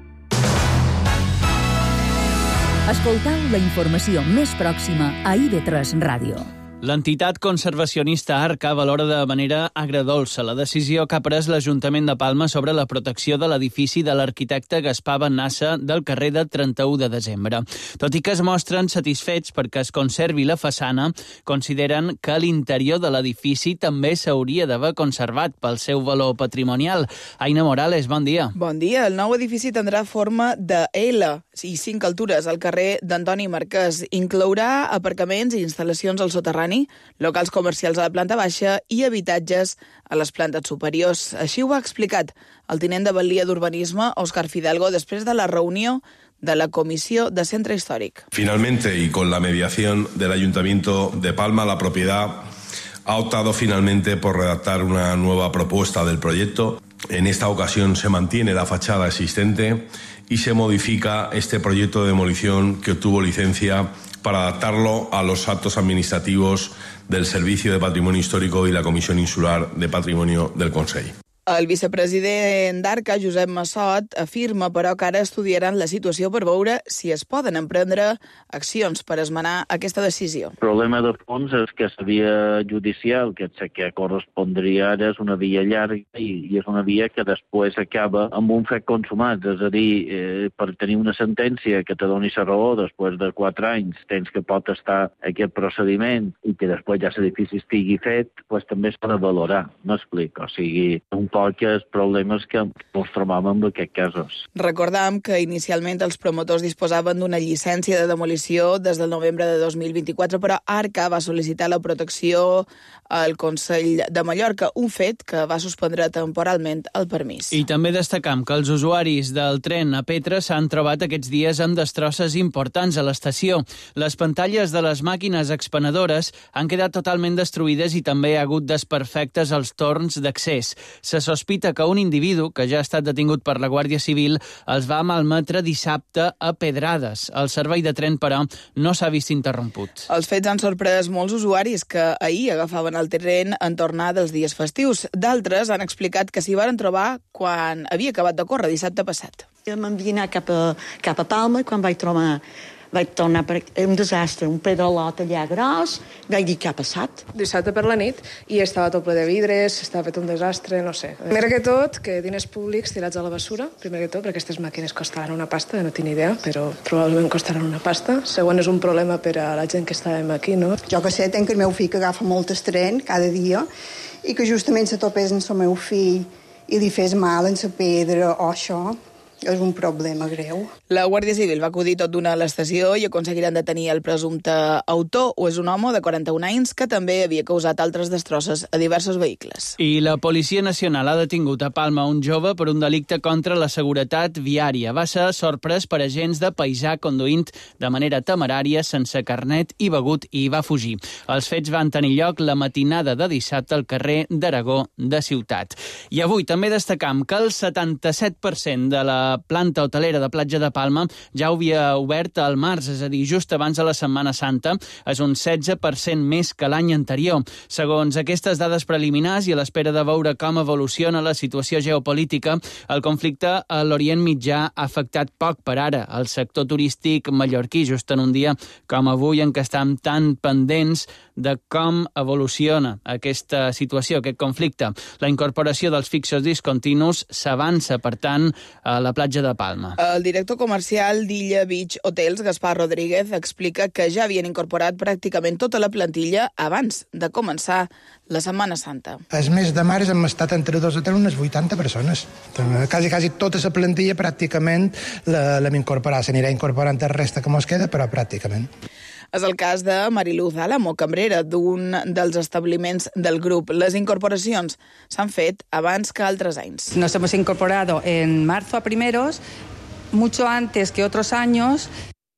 Escoltau la informació més pròxima a I B tres Ràdio. L'entitat conservacionista Arca valora de manera agredolça la decisió que ha pres l'Ajuntament de Palma sobre la protecció de l'edifici de l'arquitecte Gaspar Bennassa del carrer de trenta-u de desembre. Tot i que es mostren satisfets perquè es conservi la façana, consideren que l'interior de l'edifici també s'hauria d'haver conservat pel seu valor patrimonial. Aina Morales, bon dia. Bon dia. El nou edifici tindrà forma de L i cinc altures al carrer d'Antoni Marquès. Inclourà aparcaments i instal·lacions al soterrani, locals comercials a la planta baixa i habitatges a les plantes superiors. Així ho ha explicat el tinent de Balia d'Urbanisme, Òscar Fidalgo, després de la reunió de la Comissió de Centre Històric. Finalmente, y con la mediación del Ayuntamiento de Palma, la propiedad ha optado finalmente por redactar una nueva propuesta del proyecto. En esta ocasión se mantiene la fachada existente y se modifica este proyecto de demolición que obtuvo licencia para adaptarlo a los actos administrativos del Servicio de Patrimonio Histórico y la Comisión Insular de Patrimonio del Consell. El vicepresident d'Arca, Josep Massot, afirma, però, que ara estudiaran la situació per veure si es poden emprendre accions per esmenar aquesta decisió. El problema de fons és que la via judicial que, que correspondria ara és una via llarga i, i és una via que després acaba amb un fet consumat. És a dir, eh, per tenir una sentència que te doni la raó després de quatre anys, tens que pot estar aquest procediment i que després ja l'edifici estigui fet, pues, també s'ha de valorar. M'explico. O sigui, un pocs problemes que ens trobàvem en aquests casos. Recordam que inicialment els promotors disposaven d'una llicència de demolició des del novembre de dos mil vint-i-quatre, però Arca va sol·licitar la protecció al Consell de Mallorca, un fet que va suspendre temporalment el permís. I també destacam que els usuaris del tren a Petra s'han trobat aquests dies amb destrosses importants a l'estació. Les pantalles de les màquines expenedores han quedat totalment destruïdes i també hi ha hagut desperfectes als torns d'accés. Se sospita que un individu, que ja ha estat detingut per la Guàrdia Civil, els va malmetre dissabte a pedrades. El servei de tren, però, no s'ha vist interromput. Els fets han sorprès molts usuaris que ahir agafaven el tren en tornar dels dies festius. D'altres han explicat que s'hi van trobar quan havia acabat de córrer dissabte passat. M'havia anat cap a, cap a Palma quan vaig trobar vaig tornar per un desastre, un pedalot allà gros, vaig dir què ha passat. Dissabte per la nit i estava tot ple de vidres, estava fet un desastre, no sé. Primer que tot, que diners públics tirats a la basura, primer que tot, perquè aquestes màquines costaran una pasta, no tinc idea, però probablement costaran una pasta. Segon, és un problema per a la gent que estàvem aquí, no? Jo que sé, tenc el meu fill que agafa moltes tren cada dia i que justament se topés amb el meu fill i li fes mal en la pedra o això. És un problema greu. La Guàrdia Civil va acudir tot d'una a l'estació i aconseguiran detenir el presumpte autor, o és un home de quaranta-un anys que també havia causat altres destrosses a diversos vehicles. I la Policia Nacional ha detingut a Palma un jove per un delicte contra la seguretat viària. Va ser sorprès per agents de paisà conduint de manera temerària, sense carnet i begut, i va fugir. Els fets van tenir lloc la matinada de dissabte al carrer d'Aragó de Ciutat. I avui també destacam que el setanta-set per cent de la planta hotelera de Platja de Palma ja ho havia obert al març, és a dir, just abans de la Setmana Santa. És un setze per cent més que l'any anterior. Segons aquestes dades preliminars i a l'espera de veure com evoluciona la situació geopolítica, el conflicte a l'Orient Mitjà ha afectat poc per ara el sector turístic mallorquí, just en un dia com avui en què estem tan pendents de com evoluciona aquesta situació, aquest conflicte. La incorporació dels fixos discontinus s'avança, per tant, a la platja de Palma. El director comercial d'Illa Beach Hotels, Gaspar Rodríguez, explica que ja havien incorporat pràcticament tota la plantilla abans de començar la Setmana Santa. El mes de març hem estat entre dos o tres, unes vuitanta persones. Quasi, quasi tota la plantilla pràcticament l'hem incorporat. S'anirà incorporant el resta que mos queda, però pràcticament. És el cas de Mariluz Álamo, cambrera d'un dels establiments del grup. Les incorporacions s'han fet abans que altres anys. Nos hemos incorporado en marzo a primeros, mucho antes que otros años.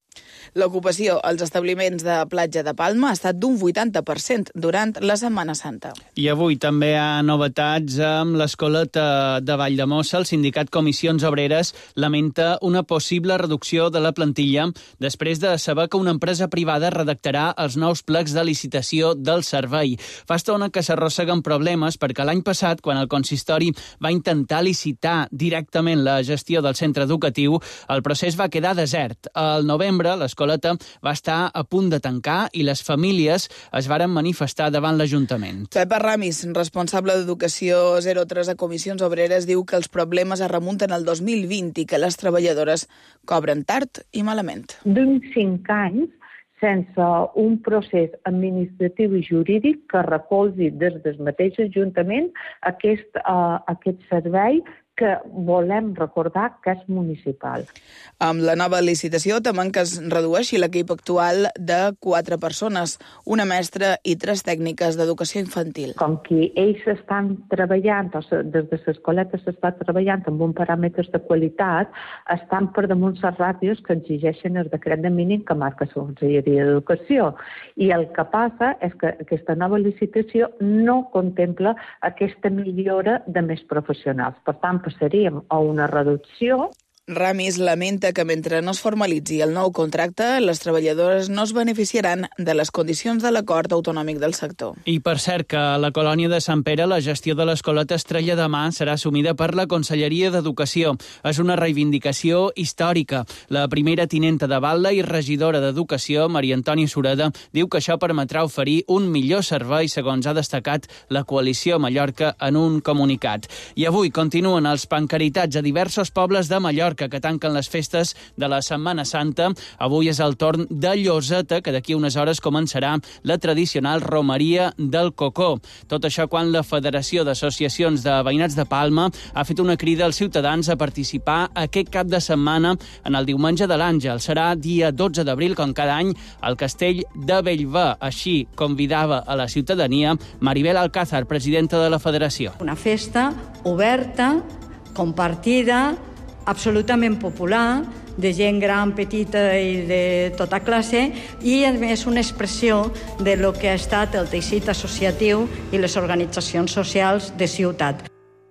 L'ocupació als establiments de platja de Palma ha estat d'un vuitanta per cent durant la Setmana Santa. I avui també hi ha novetats amb l'Escoleta de Valldemossa. El sindicat Comissions Obreres lamenta una possible reducció de la plantilla després de saber que una empresa privada redactarà els nous plecs de licitació del servei. Fa estona que s'arrosseguen problemes perquè l'any passat, quan el consistori va intentar licitar directament la gestió del centre educatiu, el procés va quedar desert. Al novembre, l'escoleta va estar a punt de tancar i les famílies es varen manifestar davant l'Ajuntament. Pepa Ramis, responsable d'Educació zero tres a Comissions Obreres, diu que els problemes es remunten al dos mil vint i que les treballadores cobren tard i malament. D'un cinc anys sense un procés administratiu i jurídic que recolzi des del mateix Ajuntament aquest, uh, aquest servei que volem recordar que és municipal. Amb la nova licitació temen que es redueixi l'equip actual de quatre persones, una mestra i tres tècniques d'educació infantil. Com que ells estan treballant, o des de l'escoleta s'està treballant amb un paràmetres de qualitat, estan per damunt les ràtios que exigeixen el decret de mínim que marca la Conselleria d'Educació. I el que passa és que aquesta nova licitació no contempla aquesta millora de més professionals. Per tant, passaríem a una reducció. Ramis lamenta que mentre no es formalitzi el nou contracte, les treballadores no es beneficiaran de les condicions de l'acord autonòmic del sector. I per cert que a la colònia de Sant Pere la gestió de l'escoleta Estrella de Mar serà assumida per la Conselleria d'Educació. És una reivindicació històrica. La primera tinenta de Batlle i regidora d'Educació, Maria Antònia Sureda, diu que això permetrà oferir un millor servei, segons ha destacat la Coalició Mallorca en un comunicat. I avui continuen els pancaritats a diversos pobles de Mallorca que tanquen les festes de la Setmana Santa. Avui és el torn de Lloseta, que d'aquí unes hores començarà la tradicional romeria del Cocó. Tot això quan la Federació d'Associacions de Veïnats de Palma ha fet una crida als ciutadans a participar aquest cap de setmana en el Diumenge de l'Àngel. Serà dia dotze d'abril, com cada any, al castell de Bellver. Així convidava a la ciutadania Maribel Alcázar, presidenta de la Federació. Una festa oberta, compartida, absolutament popular, de gent gran, petita i de tota classe, i a més una expressió de lo que ha estat el teixit associatiu i les organitzacions socials de ciutat.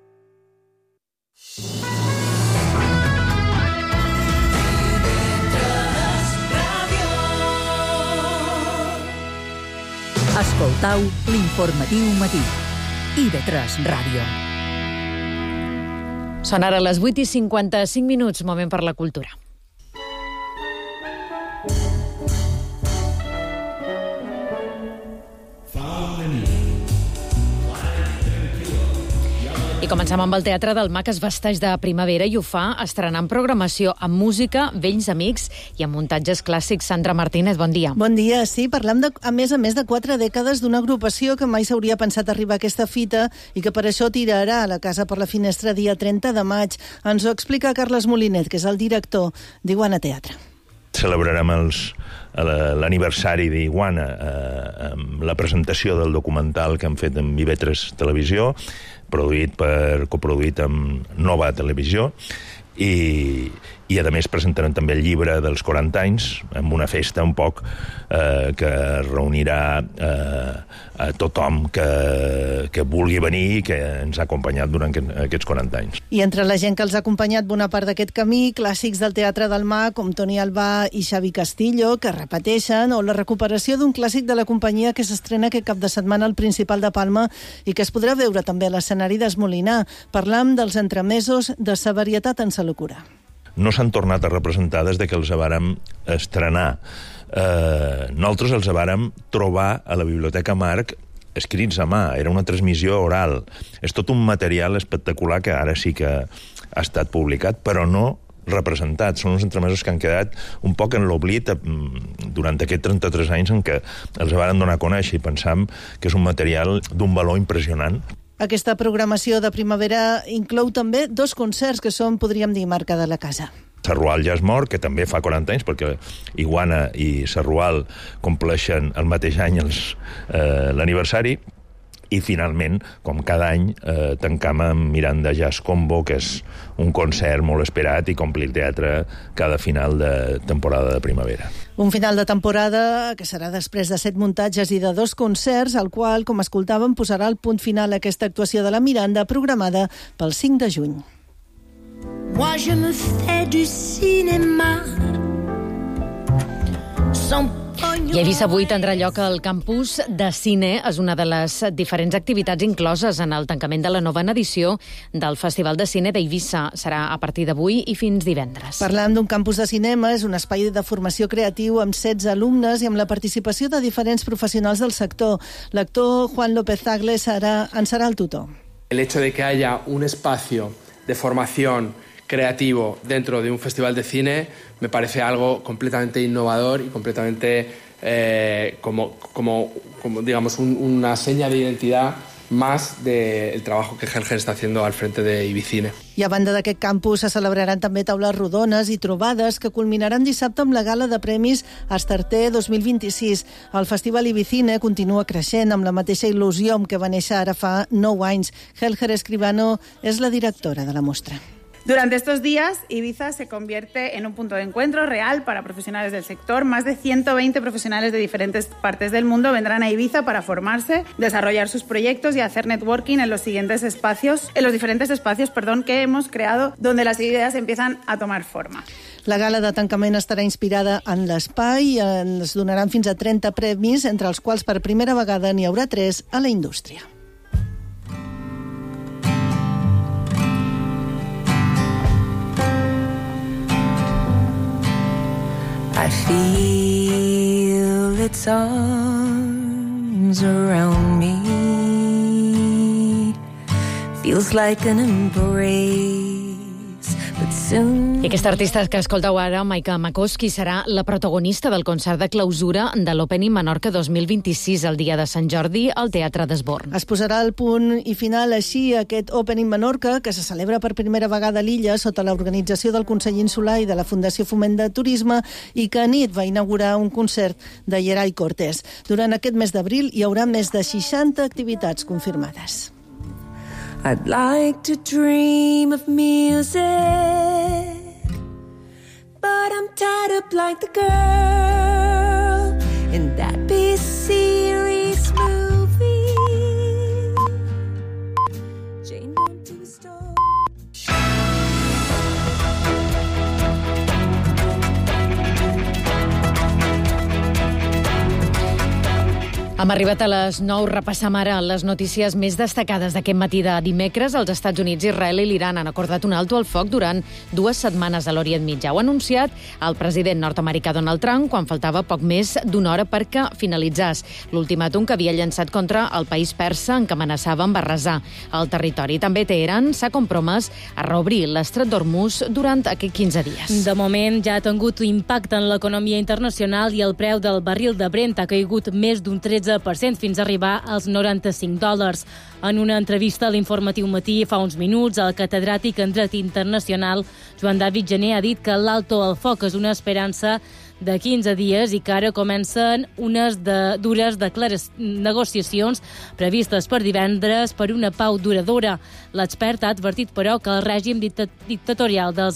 Escoltau l'informatiu matí. I de tres Ràdio. Són ara les vuit i cinquanta-cinc minuts, moment per la cultura. I comencem amb el Teatre del Mar, que es vesteix de primavera i ho fa estrenant programació amb música, vells amics i amb muntatges clàssics. Sandra Martínez, bon dia. Bon dia, sí. Parlem, de, a més a més, de quatre dècades d'una agrupació que mai s'hauria pensat arribar a aquesta fita i que per això tirarà a la Casa per la Finestra dia trenta de maig. Ens ho explica Carles Molinet, que és el director d'Iguana Teatre. Celebrarem els, l'aniversari d'Iguana eh, amb la presentació del documental que han fet amb I V tres Televisió, produït per, coproduït amb Nova Televisió, i, i a més presentarem també el llibre dels quaranta anys, amb una festa un poc eh, que reunirà eh, a tothom que, que vulgui venir i que ens ha acompanyat durant aquests quaranta anys. I entre la gent que els ha acompanyat bona part d'aquest camí, clàssics del Teatre del Mar com Toni Albà i Xavi Castillo, que repeteixen, o la recuperació d'un clàssic de la companyia que s'estrena aquest cap de setmana al Principal de Palma i que es podrà veure també a l'escenari d'Esmolinar. Parlam dels entremesos de sa varietat en sa locura. No s'han tornat a representar des de que els vàrem estrenar. Eh, nosaltres els vàrem trobar a la Biblioteca Marc escrits a mà, era una transmissió oral. És tot un material espectacular que ara sí que ha estat publicat, però no representat. Són uns entremesos que han quedat un poc en l'oblit durant aquests trenta-tres anys en què els varen donar a conèixer i pensam que és un material d'un valor impressionant. Aquesta programació de primavera inclou també dos concerts que són, podríem dir, marca de la casa. Sarrual ja és mort, que també fa quaranta anys, perquè Iguana i Sarrual compleixen el mateix any els, eh, l'aniversari, I, finalment, com cada any, eh, tancam amb Miranda Jazz Combo, que és un concert molt esperat i complir el teatre cada final de temporada de primavera. Un final de temporada que serà després de set muntatges i de dos concerts, al qual, com escoltàvem, posarà el punt final a aquesta actuació de la Miranda, programada pel cinc de juny. Moi je me fais du cinéma sans I a Eivissa avui tindrà lloc el campus de cine. És una de les diferents activitats incloses en el tancament de la novena edició del Festival de Cine d'Eivissa. Serà a partir d'avui i fins divendres. Parlant d'un campus de cinema, és un espai de formació creatiu amb setze alumnes i amb la participació de diferents professionals del sector. L'actor Juan López Zagle serà, en serà el tutor. El hecho de que haya un espacio de formación creativo dentro de un festival de cine me parece algo completamente innovador y completamente eh, como, como, como digamos un, una seña de identidad más del trabajo que Helgen està haciendo al frente de Ibicine. I a banda d'aquest campus se celebraran també taules rodones i trobades que culminaran dissabte amb la gala de premis Astarté dos mil vint-i-sis. El Festival Ibicine continua creixent amb la mateixa il·lusió amb què va néixer ara fa nou anys. Helger Escribano és la directora de la mostra. Durante estos días, Ibiza se convierte en un punto de encuentro real para profesionales del sector. Más de ciento veinte profesionales de diferentes partes del mundo vendrán a Ibiza para formarse, desarrollar sus proyectos y hacer networking en los siguientes espacios, en los diferentes espacios, perdón, que hemos creado, donde las ideas empiezan a tomar forma. La gala de tancament estarà inspirada en l'espai i ens donaran fins a trenta premis, entre els quals per primera vegada n'hi haurà tres a la indústria. I feel its arms around me. Feels like an embrace, but soon... I aquesta artista que escolteu ara, Maika Makowski, serà la protagonista del concert de clausura de l'Opening Menorca dos mil vint-i-sis, el dia de Sant Jordi, al Teatre d'Esborn. Es posarà el punt i final així aquest Opening Menorca, que se celebra per primera vegada a l'illa sota l'organització del Consell Insular i de la Fundació Foment de Turisme, i que a nit va inaugurar un concert de Yeray Cortés. Durant aquest mes d'abril hi haurà més de seixanta activitats confirmades. I'd like to dream of music, but I'm tied up like the girl in that B-series movie. Jane went to a store. Hem arribat a les nou. Repassam ara les notícies més destacades d'aquest matí de dimecres. Els Estats Units, Israel i l'Iran han acordat un alto al foc durant dues setmanes a l'Orient Mitjà. Ho ha anunciat el president nord-americà Donald Trump quan faltava poc més d'una hora perquè finalitzés l'ultimàtum que havia llançat contra el país persa en què amenaçava amb arrasar el territori. També Teheran s'ha compromès a reobrir l'estret d'Hormuz durant aquests quinze dies. De moment ja ha tingut impacte en l'economia internacional i el preu del barril de Brent ha caigut més d'un tretze per cent fins a arribar als noranta-cinc dòlars. En una entrevista a l'Informatiu Matí fa uns minuts, el catedràtic en dret internacional Joan David Gené ha dit que l'alto al foc és una esperança de quinze dies i que ara comencen unes de, dures negociacions previstes per divendres per una pau duradora. L'expert ha advertit, però, que el règim dictatorial dels